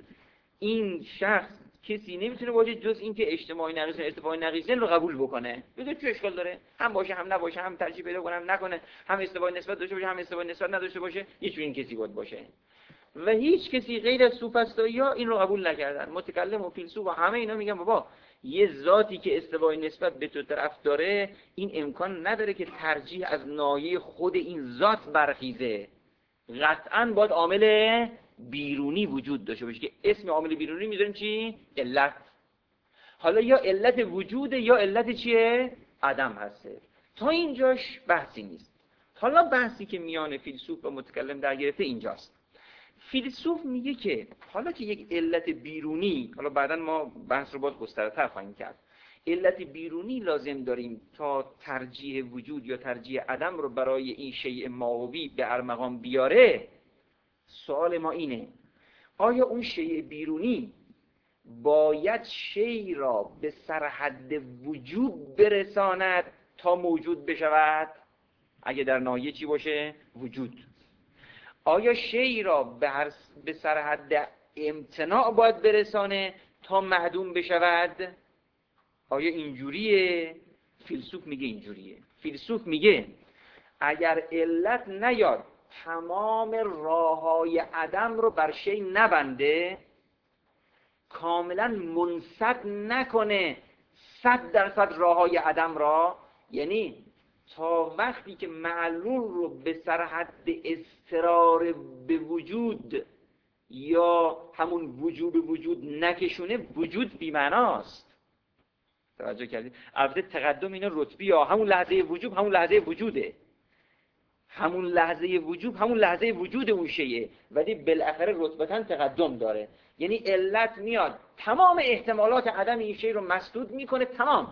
این شخص کسی نمیتونه باشه جز این که اجتماعی نقیض اتفاقی نقیض رو قبول بکنه. بگه چه اشکال داره؟ هم باشه هم نباشه، هم ترجیح پیدا کنه هم نکنه، هم استوای نسبت داشته باشه هم استوای نسبت نداشته باشه، یه جور این کسی باید باشه. و هیچ کسی غیر از سوفسطائی‌ها این رو قبول نکردن. متکلم و فیلسوف و همه اینا میگن بابا یه ذاتی که استوای نسبت به تو طرف داره، این امکان نداره که ترجیح از ناحیه خود این ذات برخیزه. قطعاً باید عامل بیرونی وجود داشته باشه که اسم عامل بیرونی میذاریم چی؟ علت. حالا یا علت وجوده یا علت چیه؟ عدم هسته. تا اینجاش بحثی نیست. حالا بحثی که میان فیلسوف و متکلم در گرفته اینجاست. فیلسوف میگه که حالا که یک علت بیرونی، حالا بعداً ما بحث رو باز گسترتر خواهیم کرد، علت بیرونی لازم داریم تا ترجیح وجود یا ترجیح عدم رو برای این شیء ماهوی به ارمغان بیاره. سوال ما اینه آیا اون شیء بیرونی باید شیء را به سرحد وجود برساند تا موجود بشود؟ اگه در ناحیه چی باشه؟ وجود. آیا شیء را به سرحد امتناع باید برسانه تا معدوم بشود؟ آیا اینجوریه؟ فیلسوف میگه اینجوریه. فیلسوف میگه اگر علت نیاد تمام راههای عدم رو بر شیء نبنده، کاملا منسد نکنه 100% راههای عدم را، یعنی تا وقتی که معلول رو به سرحد اضطرار به وجود یا همون وجوب وجود نکشونه، وجود بی‌معناست. توجه کردید؟ البته تقدم اینا رتبی ها، همون لحظه وجوب همون لحظه وجوده، همون لحظه وجوب همون لحظه وجود اون شیء، ولی بالاخره رتبتاً تقدم داره. یعنی علت میاد تمام احتمالات عدم این شیء رو مسدود میکنه،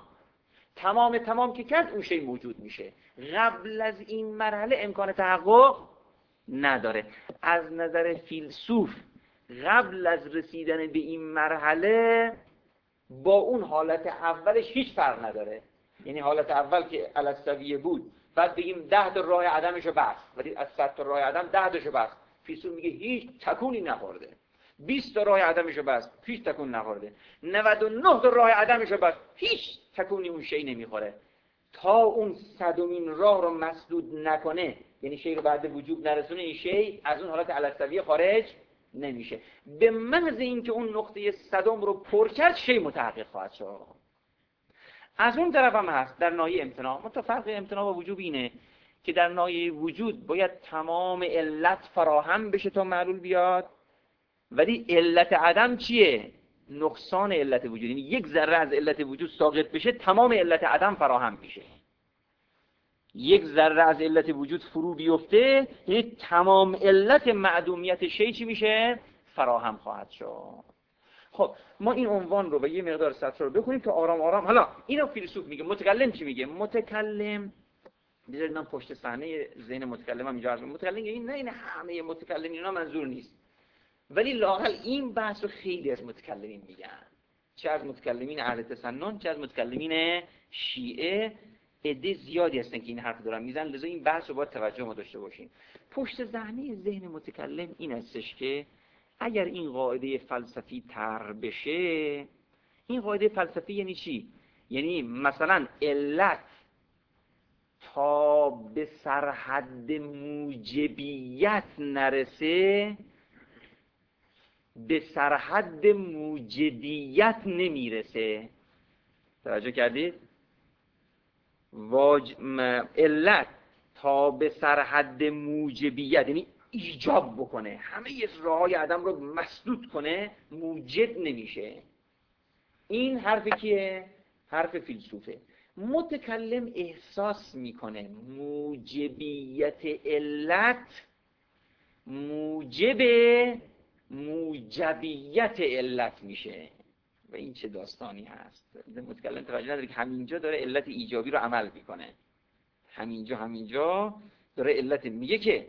تمام که کرد اون شیء موجود میشه. قبل از این مرحله امکان تحقق نداره. از نظر فیلسوف قبل از رسیدن به این مرحله با اون حالت اولش هیچ فرق نداره. یعنی حالت اول که الستویه بود، بعد بگیم 10 تا راه عدمشو بست، ولی از 100 تا راه عدم 10 تاشو بست، فیلسوف میگه هیچ تکونی نخورده. 20 تا راه عدمشو بست، هیچ تکون نخورده. 99 تا راه عدمشو بست، هیچ تکونی اون شی نمیخوره. تا اون 100مین راه رو مسدود نکنه، یعنی شی رو بعد وجود نرسونه، این شی از اون حالت الستویه خارج نمیشه. به محض اینکه اون نقطه 100م رو پر کرد، شی متحقق خواهد شد. از اون طرف هم هست در ناحیه امتناع. منتها فرق امتناع با وجوب اینه که در ناحیه وجود باید تمام علت فراهم بشه تا معلول بیاد، ولی علت عدم چیه؟ نقصان علت وجود. یعنی یک ذره از علت وجود ساقط بشه، تمام علت عدم فراهم میشه. یک ذره از علت وجود فرو بیفته، یعنی تمام علت معدومیت شی چی میشه؟ فراهم خواهد شد. خب ما این عنوان رو و یه مقدار سطر رو بکنیم که آرام آرام. حالا اینو فیلسوف میگه. متکلم چی میگه؟ متکلم بذارید من پشت صحنه ذهن متکلمم اینجا هست. متکلم این نه همه متکلمین اینا منظور نیست، ولی لااقل این بحث رو خیلی از متکلمین میگن، چه از متکلمین اهل تسنن چه از متکلمین شیعه. عده زیادی هستن که این حرف دارن میزنن، لذا این بحث رو باید توجه ما داشته باشیم. پشت صحنه ذهن متکلم این هستش که اگر این قاعده فلسفی طرح بشه، این قاعده فلسفی یعنی چی؟ یعنی مثلا علت تا به سرحد موجبیت نرسه، به سرحد موجبیت نمیرسه. توجه کردید؟ علت تا به سرحد موجبیت یعنی ایجاب بکنه، همه راههای عدم رو مسدود کنه، موجب نمیشه. این حرف کیه؟ حرف فیلسوفه. متکلم احساس میکنه موجبیت علت موجب موجبیت علت میشه و این چه داستانی هست. متکلم توجه نداره که همینجا داره علت ایجابی رو عمل میکنه، همینجا داره علت میگه که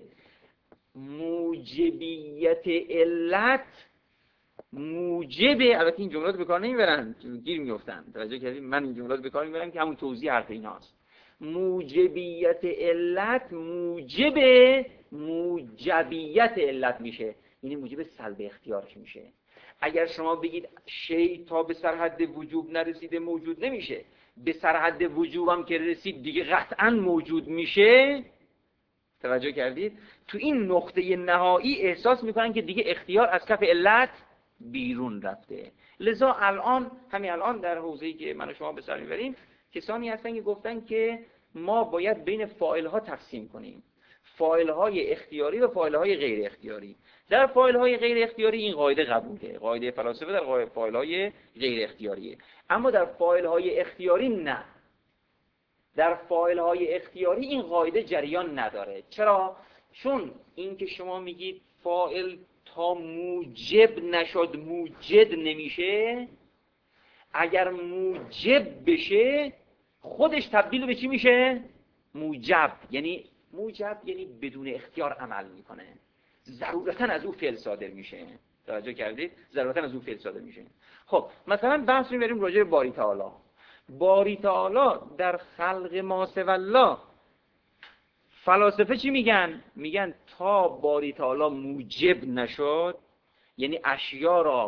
موجبیت علت موجبه. البته این جملات به کار نمیبرن، گیر میافتن. توجه کردید؟ من این جملات به کار میبرم که همون توضیح حرف ایناست. موجبیت علت موجب موجبیت علت میشه، یعنی موجب سلب اختیارش میشه. اگر شما بگید شی تا به سرحد وجوب نرسیده موجود نمیشه، به سرحد وجوب هم که رسید دیگه قطعا موجود میشه. توجه کردید؟ تو این نقطه نهایی احساس میکنن که دیگه اختیار از کف علت بیرون رفته. لذا همین الان در حوزه‌ای که من و شما به سر میبریم، کسانی هستن که گفتن که ما باید بین فاعل‌ها تقسیم کنیم، فاعل‌های اختیاری و فاعل‌های غیر اختیاری. در فاعل‌های غیر اختیاری این قاعده قبوله، قاعده فلاسفه در فاعل‌های غیر اختیاریه. اما در فاعل‌های اختیاری نه. در فاعل‌های اختیاری این قاعده جریان نداره. چرا؟ چون این که شما میگید فاعل تا موجب نشد موجد نمیشه، اگر موجب بشه خودش تبدیل به چی میشه؟ موجب. یعنی بدون اختیار عمل میکنه، ضرورتاً از او فعل صادر میشه. توجه کردید؟ ضرورتاً از او فعل صادر میشه. خب مثلا بحث میبریم راجع به باری تعالی. باری تعالی در خلق ما سوی الله، فلاسفه چی میگن؟ میگن تا باری تعالی موجب نشد، یعنی اشیا را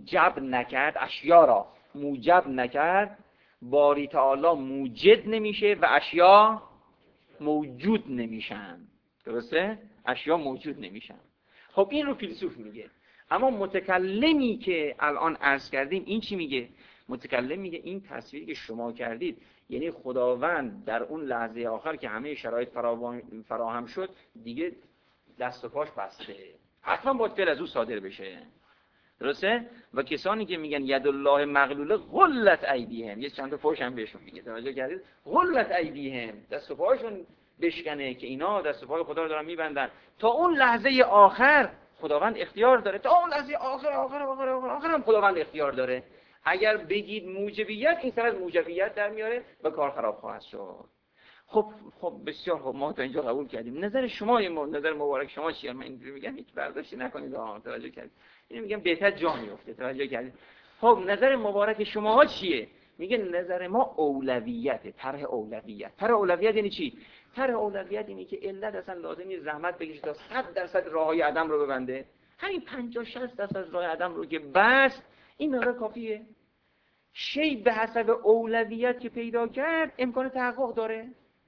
موجب نکرد، باری تعالی موجد نمیشه و اشیا موجود نمیشن. درسته؟ اشیا موجود نمیشن. خب این رو فیلسوف میگه. اما متکلمی که الان عرض کردیم این چی میگه؟ متکلم میگه این تصویری که شما کردید، یعنی خداوند در اون لحظه آخر که همه شرایط فراهم شد دیگه دست و پاش بسته، حتما باید فعل از او صادر بشه. درسته؟ و کسانی که میگن ید الله مغلوله غلت ایدیهم، یه چند تا فوش هم بهشون میگه، توجه کردید؟ غلت ایدیهم، دست و پاشون بشکنه که اینا دست و پای خدا رو دارن میبندن تا اون لحظه آخر. خداوند اختیار داره تا اون لحظه آخر هم خداوند اختیار داره. اگر بگید موجبیت، این سر از موجبیت در میاره و کار خراب خواهد شد. خب بسیار خوب، ما تا اینجا قبول کردیم. نظر شما، نظر مبارک شما چیه؟ من اینجوری میگم هیچ برداشتی نکنید. توجه کردید؟ اینو میگم بهتر جا میفته. توجه کردید؟ خب نظر مبارک شماها چیه؟ میگه نظر ما اولویته، طرح اولویت. طرح اولویت یعنی چی؟ طرح اولویت اینه که علت اصلا لازمی زحمت بکشه تا 100% راههای عدم رو ببنده. همین 50-60% از راه عدم رو که بس، این مقدار کافیه. شی به حسب اولویت که پیدا کرد امکان تحقق داره.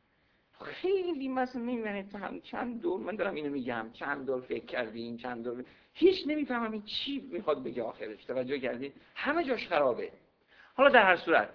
خیلی مثلا نمی‌بینید چند دور، من دارم اینو میگم، چند دور فکر کردیم، چند دور هیچ نمیفهمم این چی میخواد بگه آخرش. توجه کردید؟ همه جاش خرابه. حالا در هر صورت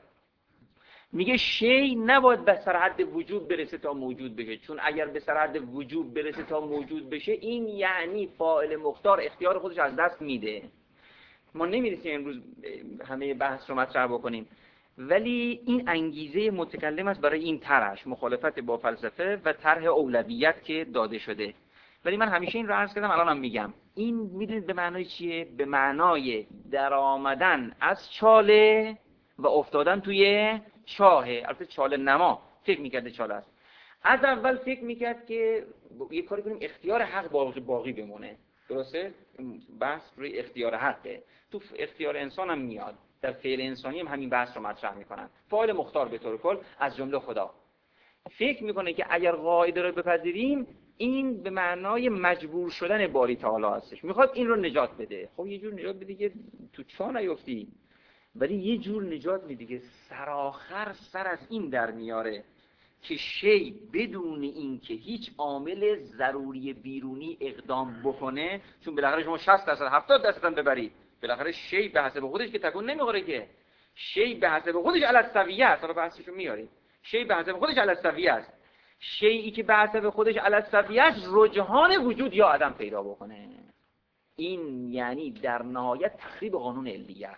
میگه شی نباید به سرحد وجود برسه تا موجود بشه، چون اگر به سرحد وجود برسه تا موجود بشه این یعنی فاعل مختار اختیار خودش از دست میده. ما نمیرسیم امروز همه بحث رو مطرح بکنیم، ولی این انگیزه متکلم است برای این طرحش، مخالفت با فلسفه و طرح اولویت که داده شده. ولی من همیشه این رو عرض کردم، الانم میگم، این میدونید به معنای چیه؟ به معنای در آمدن از چاله و افتادن توی چاهه. البته چاله نما فکر میکرده چاله است. از اول فکر میکرد که یه کاری کنیم اختیار حق باقی بمونه. درسته؟ بحث روی اختیار حقه. تو اختیار انسان هم میاد، در فعل انسانی هم همین بحث رو مطرح میکنن. فاعل مختار به طور کل از جمله خدا فکر میکنه که اگر قاعده رو بپذیریم این به معنای مجبور شدن باری تعالی هستش، میخواد این رو نجات بده. خب یه جور نجات بده که تو چاه نیفتی، ولی یه جور نجات میده که سرآخر سر از این در میاره که شی بدون این که هیچ عامل ضروری بیرونی اقدام بکنه، چون بالاخره شما 60% 70% هم ببرید، بالاخره شی به حسب خودش که تکون نمیخوره که. شی به حسب خودش علی السویه است. حالا بحثشو میاریم. شی به حسب خودش علی السویه است. شیئی که به حسب خودش علی السویه است رجحان وجود یا عدم پیدا بکنه. این یعنی در نهایت تخریب قانون علیت.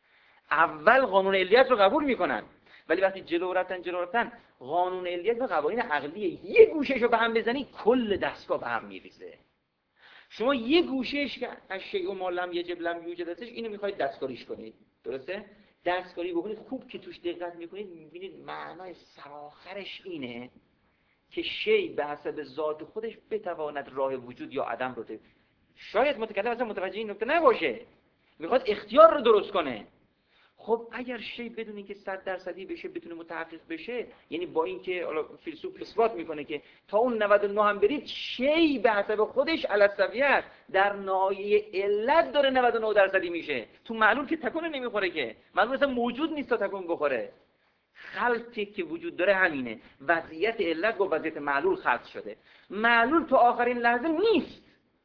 اول قانون علیت رو قبول میکنن، ولی وقتی جلو رفتن قانون علیت و قوانین عقلیه یه گوشش رو به هم بزنی کل دستگاه به هم میریزه. شما یه گوشش که اشیاء ما لم یجب لم یوجد هستش، اینو میخواید دستکاریش کنید. درسته؟ دستکاری بکنید، خوب که توش دقت میکنید میبینید معنای سرآخرش اینه که شی به حسب ذات خودش بتواند راه وجود یا عدم رو ده. شاید متکلم اصلا متوجه این نکته نباشه، میخواد اختیار رو درست کنه. خب اگر شی بدون اینکه 100% بشه بتونه متحقق بشه، یعنی با اینکه حالا فیلسوف اثبات میکنه که تا اون 99 هم برید شی به حسب خودش علی السویه است، در نایه علت داره 99% میشه. تو معلول که تکون نمیخوره که، معلول اصلا موجود نیست تا تکون بخوره. خلطی که وجود داره همینه، وضعیت علت با وضعیت معلول خلط شده. معلول تو آخرین لحظه نیست،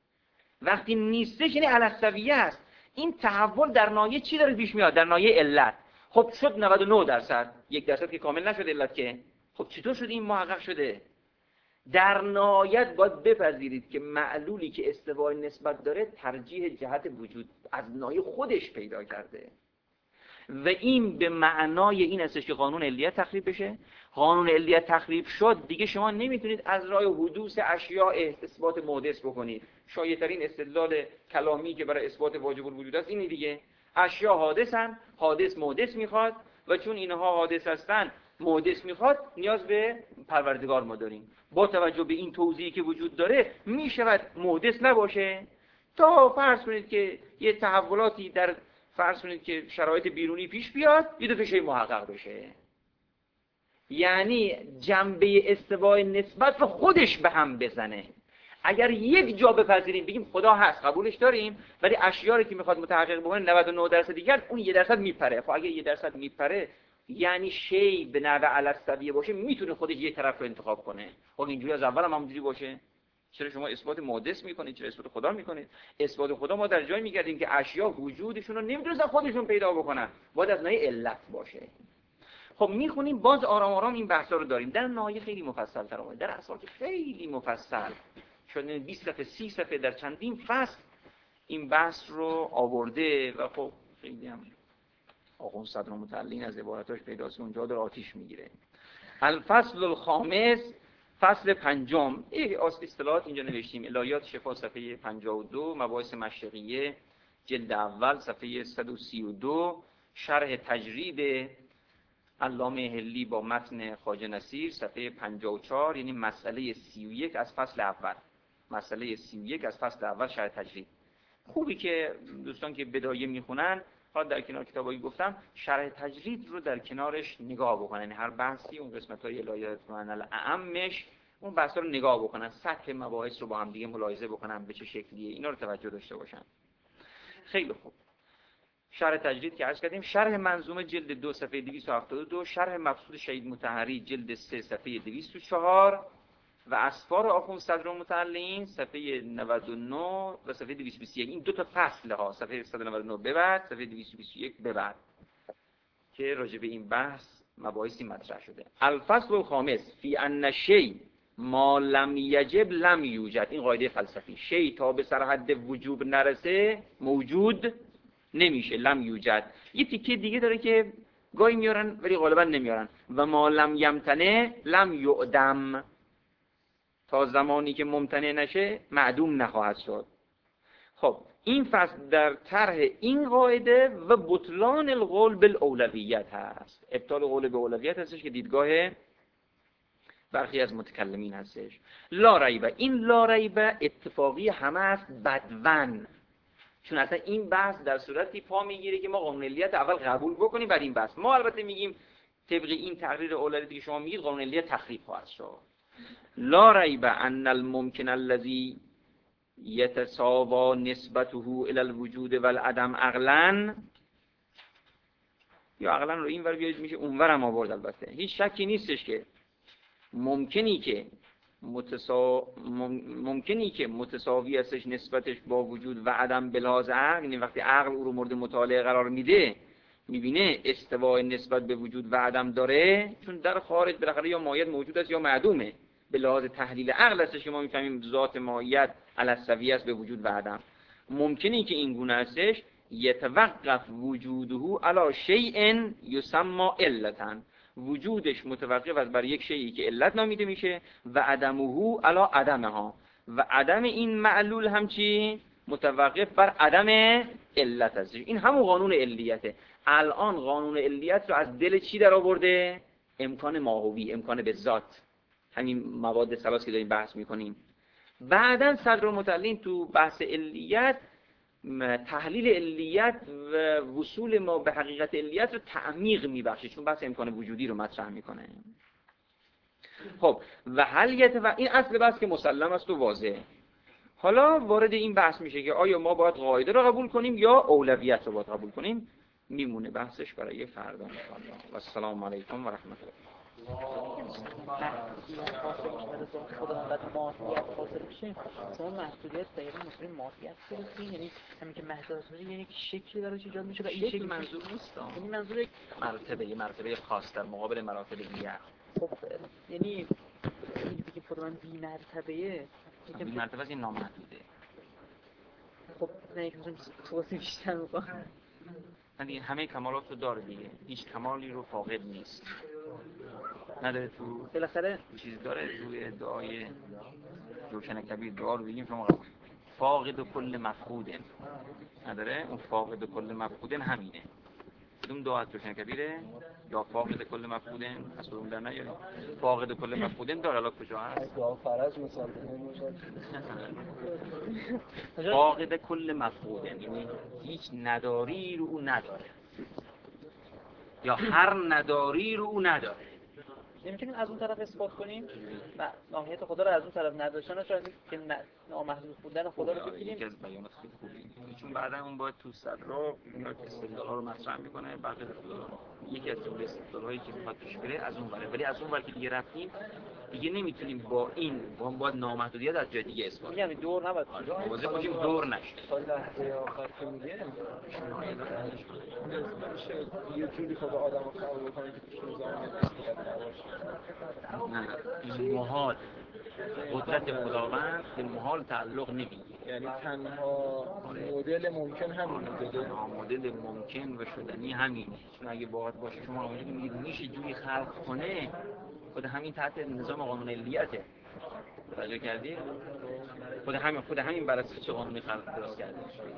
وقتی نیستش یعنی علی السویه است. این تحول در نایه چی داره پیش میاد؟ در نایه علت. خب شد 99%، 1% که کامل نشد علت که. خب چطور شد این محقق شده؟ در نهایت باید بپذیرید که معلولی که استوای نسبت داره ترجیح جهت وجود از نایه خودش پیدا کرده و این به معنای این استش که قانون علیت تخریب بشه. قانون علیت تخریب شد دیگه شما نمیتونید از راه حدوث اشیاء اثبات محدث بکنید. شایع‌ترین استدلال کلامی که برای اثبات واجب الوجود است اینه دیگه، اشیاء حادثن، حادث محدث میخواد و چون اینها حادث هستن محدث میخواد، نیاز به پروردگار ما داریم. با توجه به این توضیحی که وجود داره میشود محدث نباشه تا فرض کنید که یه تحولاتی در فرض کنید که شرایط بیرونی پیش بیاد، یه دفعه شی محقق بشه. یعنی جنبه استوای نسبت رو خودش به هم بزنه. اگر یک جا بپذیریم بگیم خدا هست قبولش داریم، ولی اشیاری که میخواد متحقق بکنه 99% دیگر اون 1% میپره. خب اگه 1% میپره یعنی شی به نحو علی السویه باشه میتونه خودش یه طرف رو انتخاب کنه. خب اینجوری از اول هم همونجوری باشه چرا شما اثبات محدث میکنید؟ چرا اثبات خدا میکنید؟ اثبات خدا ما در جایی میگردیم که اشیا وجودشون رو نمیتونن خودشون پیدا بکنن، باید از نوع علت باشه. خب میخونیم باز آرام آرام این بحثا رو داریم در نهایت خیلی مفصل تر آمده، در اساس خیلی مفصل شده 20 صفحه 30 صفحه در چندین فصل این بحث رو آورده و خب خیلی هم آخوند صدرالمتعلین از عبارتاش پیداست اونجا در آتیش میگیره. الفصل الخامس، فصل پنجم، یک اصطلاحات اینجا نوشتیم: الهیات شفا صفحه 52، مباحث مشرقیه جلد اول صفحه 132، شرح تجرید علامه حلی با متن خواجه نصیر صفحه 54، یعنی مسئله 31 از فصل اول، مسئله 31 از فصل اول شرح تجرید. خوبی که دوستان که بدایه میخونن حالا در کنار کتابایی گفتم شرح تجرید رو در کنارش نگاه بکنن، یعنی هر بحثی اون قسمت‌های الهیات معنی اعمش اون بحثا رو نگاه بکنن، سطح مباحث رو با هم دیگه ملاحظه بکنن به چه شکلیه، اینا رو توجه داشته باشن. خیلی خوب. شرح تجرید که عرض کردیم، شرح منظومه جلد 2 صفحه 272، شرح مقصود شهید مطهری جلد 3 صفحه 204 و اسفار آخوند صدرالمتعلین صفحه 99 و صفحه 221. این دو تا فصل ها، صفحه 199 به بعد، صفحه 221 به بعد، که راجع به این بحث مباحثی مطرح شده. الفصل الخامس فی ان شیء ما لم یجب لم یوجد. این قاعده فلسفی، شیء تا به سرحد وجوب نرسه موجود نمیشه، لم یوجد. یه تیکه دیگه داره که گاهی میارن ولی غالبا نمیارن: و ما لم یمتنع لم یعدم. تا زمانی که ممتنع نشه معدوم نخواهد شد. خب این فصل در طرح این قاعده و بطلان القول بالاولویت هست. ابطال قول به اولویت هستش که دیدگاه برخی از متکلمین هستش. لا ریبه، این لا ریبه اتفاقی همه است بدون، چون اصلا این بحث در صورتی پا میگیره که ما قانون علیت اول قبول بکنیم بعد این بحث. ما البته میگیم طبق این تقریر اولویتی که شما میگید قانون علیت تخریب خواهد شد. لا ریب ان الممکن الذی یتساوی نسبته الی الوجود والعدم عقلا، یا عقلا رو این ور بیارید میشه اون ور هم آورد. البته هیچ شکی نیستش که ممکنی که متساوی هستش نسبتش با وجود و عدم بلحاظ عقل، یعنی وقتی عقل او رو مورد مطالعه قرار میده میبینه استوای نسبت به وجود و عدم داره، چون در خارج بالاخره یا ماهیت موجود است یا معدومه. به لحاظ تحلیل عقل هستش که ما میفهمیم ذات ماهیت علی السویه است به وجود و عدم. ممکنی که این گونه هستش یتوقف وجوده علی شیء یسمى علتا، وجودش متوقف است بر یک شیئی که علت نامیده میشه، و عدمه علی عدمها، و عدم این معلول هم چی؟ متوقف بر عدم علت است. این همون قانون علیته. الان قانون علیت رو از دل چی در آورده؟ امکان ماهوی، امکان به ذات، همین مواد ثلاث که داریم بحث میکنیم. بعداً صدرالمتعلین تو بحث علیت تحلیل علیت و وصول ما به حقیقت علیت رو تعمیق میبخشه، چون بحث امکان وجودی رو مطرح میکنه. خب و حلیت و این اصل بحث که مسلم است و واضحه. حالا وارد این بحث میشه که آیا ما باید قاعده رو قبول کنیم یا اولویت رو باید قبول کنیم. میمونه بحثش برای فردا انشاءالله. و السلام علیکم و رحمت الله. خدا انقدر ماهیت حاصل بشه، شما محدودیت دقیقا مثل ماهیت برسید، یعنی همین که محدودیت باشه یعنی شکلی براش ایجاد میشه و این شکل منظور نیست، یعنی منظور مرتبه خاص در مقابل مراتب دیگر. خب یعنی این که خود من بی مرتبهه، بی مرتبه از این نامحدوده. خب نه یک مثلا توضیح بیشتر میکنم. دیگه همه کمالات رو داره دیگه، هیچ کمالی رو فاقد نیست. نداره تو بالاخره چیز داره توی دعای جوشن کبیر دعا رو بگیم شما قبول. فاقد و کل مفقودن نداره، اون فاقد و کل مفقودن همینه. کدوم دعا از جوشن کبیره؟ یا فاقد کل مفقودن از کدوم در نیاریم؟ فاقد و کل مفقودن داره، الان کجا هست؟ دعا فرج مثلا فاقد کل مفقودن یعنی هیچ نداری رو او نداره، یا هر نداری رو او نداره. نمیتونیم از اون طرف اثبات کنیم و ماهیت خدا رو از اون طرف نداشتن شاید که نامحدود بودن خدا رو بگیریم. یکی از بیانات خیلی خوبی، چون بعدا اون باید تو صدرا میاد استدلال‌ها رو مطرح میکنه. بعد یکی از جمله استدلال‌هایی که میخواد پیش بره از اون بره، ولی از اون ور که دیگه رفتیم دیگه نمیتونیم با این باید نامحدودیت از جای دیگه اثبات میگم دور نباید واضح باشیم دور نشه. تا لحظه آخر که میگه میشه یه جوری خدا آدم رو خلق بکنه که توش نظام نسبیت نباشه. نه محال قدرت خداوند به محال تعلق نمیگیره. یعنی تنها مدل ممکن همین مدله. مدل ممکن و شدنی همینه. چون اگه باید باشه شما اونجوری میگید میشه جوری خلق کنه، خود همین تحت نظام قانون علیته. توجه کردی؟ خود همین بر اساس چه قانونی خلق درست کرده؟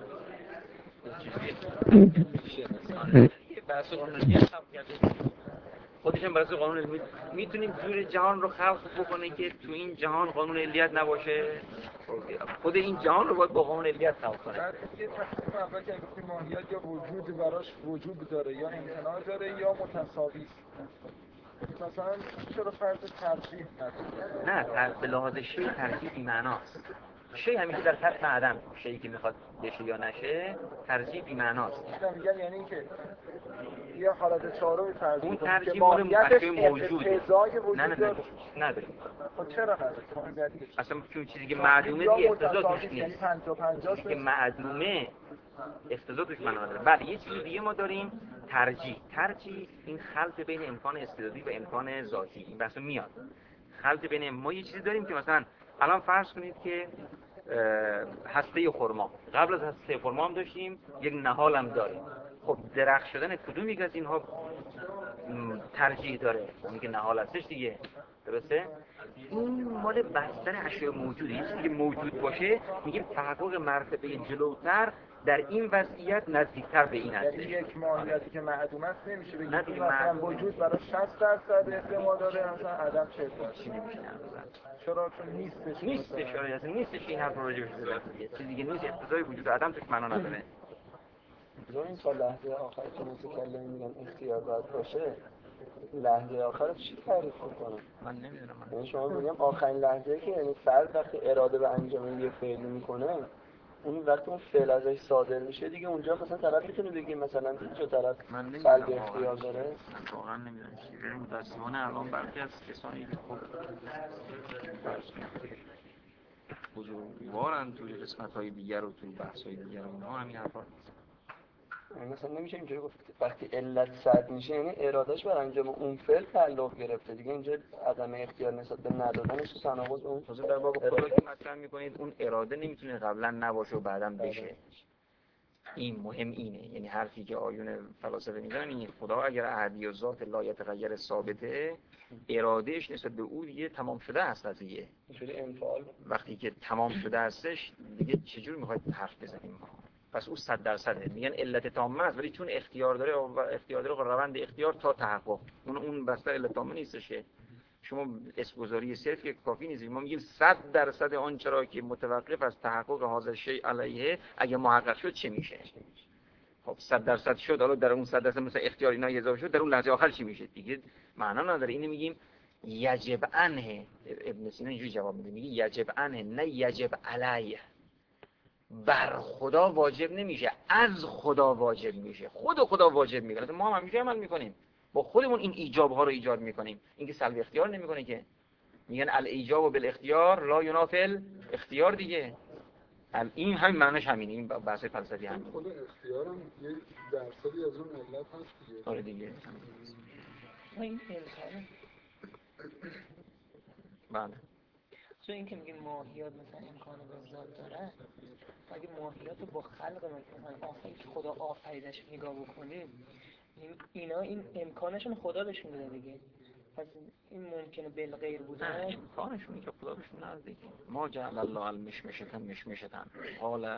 بر اساس قانون علیت خلق کرده. خودش هم بر اساس قانون علیت میتونیم جور جهان رو خلق بکنه که تو این جهان قانون علیت نباشه. خود این جهان رو باید با قانون علیت خلق کنه. بعد یه تقسیم اول که گفتیم ماهیت یا وجود براش وجود داره یا امتناع داره یا متساوی است. مثلا چرا فرض ترجیح نه به لحاظ شیء ترجیح بی معناست. شیء همیشه در کتم عدم، شیئی که میخواد بشه یا نشه ترجیح بی معناست. میگن یعنی اینکه یه حالت چهارمی فرض اون کنیم ترجیح که مال ماهیتش موجوده. اقتضای وجود نه داره. نداریم. خب چرا نداره؟ اصلا چون چیزی که معدومه دیگه اقتضا توش نیست. 50 که معدومه اقتضا توش معنا نداره. بله یه چیز دیگه ما داریم، ترجیح این خلط بین امکان استعدادی و امکان ذاتی این بحث میاد. خلط بین ما یه چیزی داریم که مثلا الان فرض کنید که هسته خرما، قبل از هسته خرما هم داشتیم، یک نهال هم داریم. خب درخت شدن کدوم یک از اینها ترجیح داره؟ اونی که نهال هستش دیگه، درسته؟ این مال بستر اشیاء موجوده. یه چیزی که موجود باشه میگیم تحقق مرتبه جلوتر در این وضعیت نزدیکتر به این هستش. یعنی یک ماهیتی که معدوم است نمیشه بگیم نه مثلا وجود برای 60% احتمال داره، مثلا عدم 40%. نمیشه چرا؟ چون نیستش. اصلا نیستش. این حرف راجع بهش زدن دیگه. چیزی که نیست اقتضای وجود عدم توش معنا نداره. این تا لحظه آخر که متکلم میگن اختیار باید باشه، لحظه آخر چی تعریف میکنه؟ من نمیدونم. یعنی شما میگم آخرین لحظه که یعنی فرد وقتی اراده به انجام یه فعلی میکنه، اون وقتی اون فعل ازش صادر میشه دیگه اونجا مثلا طرف میتونه بگه مثلا اینجا طرف قلب اختیار داره. من واقعا نمیدونم چی بریم. متاسفانه الان برخی از کسانی که خب بزرگوارن توی قسمت‌های دیگر و توی بحث‌های دیگر اونها همین حرفا مثلا نمیشه اینجوری گفت وقتی علت صد میشه یعنی ارادهش بر انجام اون فعل تعلق گرفته دیگه، اینجا عدم اختیار نسبت به ندادنش تناقض اون خصوصا در باب خدا که مطرح میکنید اون اراده نمیتونه قبلا نباشه و بعدا بشه. این مهم اینه، یعنی حرفی که آیون فلاسفه میزنن این خدا اگر احدی و ذات لا یتغیر ثابته، ارادهش نسبت به او دیگه تمام شده است قضیه. اینجوری انفعال وقتی که تمام شده هستش دیگه چجور میخواید حرف بزنیم ما؟ پس او 100%. میگن علت تامه است ولی چون اختیار داره روند اختیار تا تحقق اون بستر علت تامه نیستش که شما اسمگذاری صرف که کافی نیست. ما میگیم 100% آن چرا که متوقف از تحقق حاضر شیء علیه اگه محقق شد چه میشه؟ خب 100% شد، حالا در اون 100% مثلا اختیار اینا اضافه شد، در اون لحظه آخر چی میشه؟ دیگه معنا نداره. اینو میگیم یجب عنه. ابن سینا اینجوری جواب میده، میگه یجب عنه نه یجب علیه. بر خدا واجب نمیشه، از خدا واجب میشه. خدا واجب میکنه. ما هم همیشه عمل میکنیم، با خودمون این ایجاب ها رو ایجاد میکنیم. اینکه سلب اختیار نمیکنه که. میگن الاجاب بالاختیار لا ینافی اختیار دیگه. این همین معنیش همینه. این بحث فلسفی همینه. خود اختیار هم یک درصدی از اون علت هست دیگه. آره دیگه. این امکانه. بله. چون اینکه میگه ماهیات مثلا امکان به ذات داره، اگه ماهیات رو با خلق مثلا آفرین که خدا آفریدش نگاه بکنیم، اینا این امکانشون خدا بهشون میده دیگه. پس این ممکنه بالغیر بودن. امکانشون که خدا بهشون نده دیگه. ما جعل الله المشمشتن قال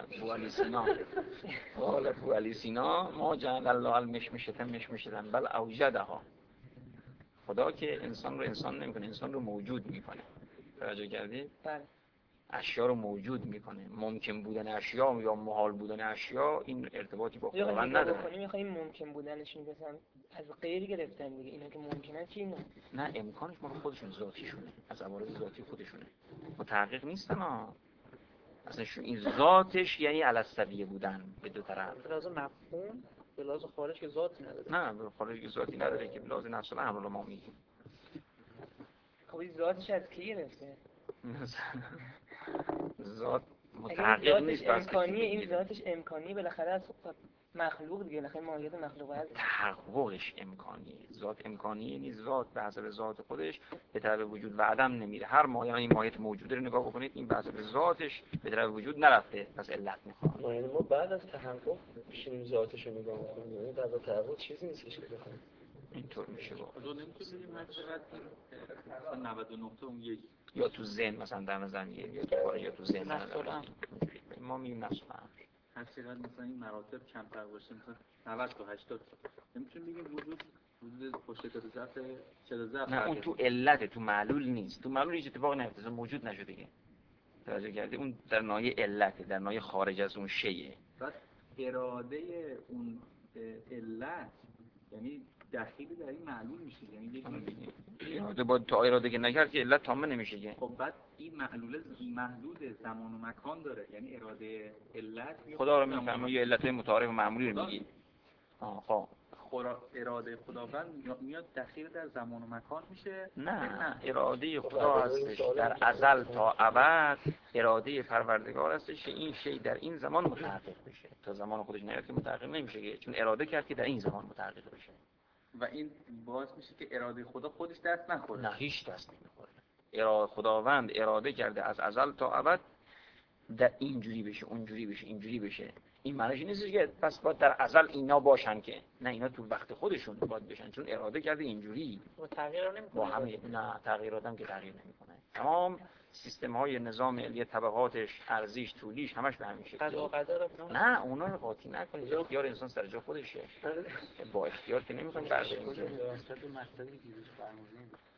ابو علی سینا ما جعل الله المشمشتن بل اوجدها. خدا که انسان رو انسان نمیکنه، انسان رو موجود میکنه. توجه کردید؟ بله. اشیا رو موجود میکنه. ممکن بودن اشیا یا محال بودن اشیا این ارتباطی با خداوند نداره. میخوایم ممکن بودنشون مثلا از غیر گرفتن دیگه. اینا که ممکنه چی نه امکانش مال خودشون ذاتیشونه، از عوارض ذاتی خودشونه. متحقق نیستن ها. اصلا این ذاتش یعنی علالسویه بودن به دو طرف. به لحاظ مفهوم، به لحاظ خارج که ذاتی نداره. نه به خارج که ذاتی نداره که به لحاظ نفس الامر رو ما میگیم. خب خب این ذاتش از کی گرفته؟ ذات اگه متحقق ذاتش نیست بس امکانیه، این ذاتش امکانیه بالاخره از مخلوق دیگه، بالاخره ماهیت مخلوق هست. تحققش امکانیه. ذات امکانیه نیست. ذات به حسب ذات خودش به طرف وجود و عدم نمیره. هر ماهیت، این ماهیت موجوده رو نگاه بکنید، این به حسب ذاتش به طرف وجود نرفته، پس علت میخواد. یعنی ما بعد از تحقق بشینیم ذاتش رو نگاه بکنیم، یعنی در تحقق چیزی نیستش که بخوایم اینطور میشه با خدا نمیتونه بگیم هر چقدر این 99 تا اون یک یا تو ذهن مثلا در نظر میگیریم یا تو کار یا تو ذهن در نظر میگیریم. ما میگیم نفس الامر. هر چقدر مثلا این مراتب کمتر باشه، مثلا 90 تا 80 تا، نمیتونیم بگیم وجود با شدت ضعف شدت ضعف. نه اون تو علت، تو معلول نیست. تو معلول هیچ اتفاقی نیفتاد، موجود نشده دیگه. توجه کردی؟ اون در ناحیه علته، در ناحیه خارج از اون شیء. بعد اراده اون علت یعنی دخیل در این معلول میشه، یعنی یه اراده با تا اراده که نکرد که علت تامه نمیشه که. خب بعد این معلول محدود زمان و مکان داره، یعنی اراده علت خدا رو میفهمه یه علت متعارف و معمولی رو میگی. خب اراده خداوند میاد دخیل در زمان و مکان میشه؟ نه، اراده خدا هستش در ازل تا ابد. اراده پروردگار هستش که این شی در این زمان متحقق بشه. تا زمان خودش نیاد که متحقق نمیشه که، چون اراده کرد که در این زمان متحقق بشه. و این باعث میشه که اراده خدا خودش دست نخوره. نه، هیچ دست نمیخوره. خداوند اراده کرده از ازل تا ابد در اینجوری بشه، اونجوری بشه، اینجوری بشه. این معنیش نیست که پس باید در ازل اینا باشن که نه، اینا تو وقت خودشون باید بشن، چون اراده کرده اینجوری. تغییر نمیکنه با همه نه تغییرات هم که تغییر نمیکنه. تمام سیستم های نظام علی طبقاتش، ارزش، طولیش همش به همین شکله. نه اونا رو قاطی نکنید. اختیار انسان سر جا خودشه. با اختیار که نمیخوایم برداریم. واسط مقصدی که دیروز فرمودین